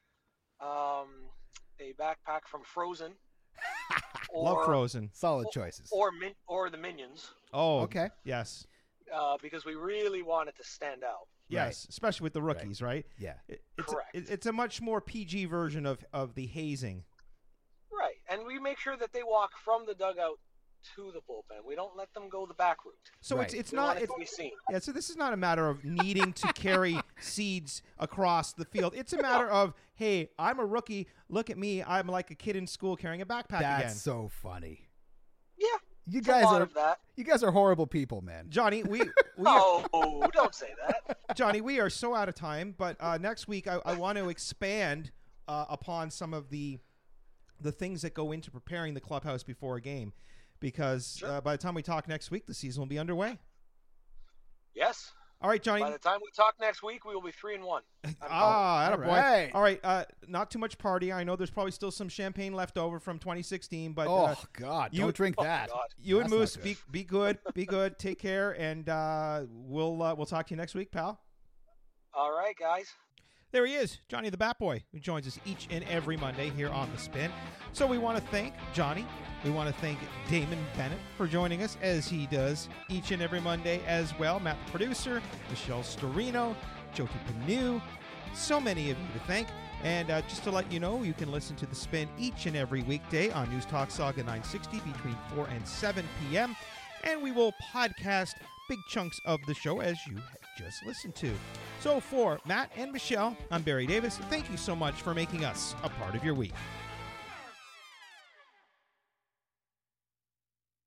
a backpack from Frozen, Love Frozen. Solid choices. or the Minions. Oh, okay. Yes. Because we really want it to stand out. Yes, Right. especially with the rookies, right? Yeah. Correct. It's a much more PG version of the hazing. Right, and we make sure that they walk from the dugout to the bullpen. We don't let them go the back route. So Right. it's We not want it it's, to be seen. yeah. So this is not a matter of needing to carry seeds across the field. It's a matter of, hey, I'm a rookie. Look at me. I'm like a kid in school carrying a backpack That's again. so funny. Yeah, You it's a guys lot are of that. you guys are horrible people, man. Johnny, we are, Oh, don't say that. Johnny, we are so out of time. But next week, I want to expand upon some of the things that go into preparing the clubhouse before a game, because Sure. by the time we talk next week, the season will be underway. Yes. All right, Johnny. By the time we talk next week, we will be 3-1. Ah, All attaboy. right. All right. Not too much party. I know there's probably still some champagne left over from 2016, but Oh God, you- don't drink Oh, that. God. you and That's not Moose, good. be good. Be good. Take care, and we'll talk to you next week, pal. All right, guys. There he is, Johnny the Bat Boy, who joins us each and every Monday here on The Spin. So we want to thank Johnny. We want to thank Damon Bennett for joining us, as he does each and every Monday as well. Matt, the producer, Michelle Storino, Jyoti Panu, so many of you to thank. And just to let you know, you can listen to The Spin each and every weekday on News Talk Saga 960 between 4 and 7 p.m. And we will podcast big chunks of the show as you just listened to. So for Matt and Michelle, I'm Barry Davis. Thank you so much for making us a part of your week.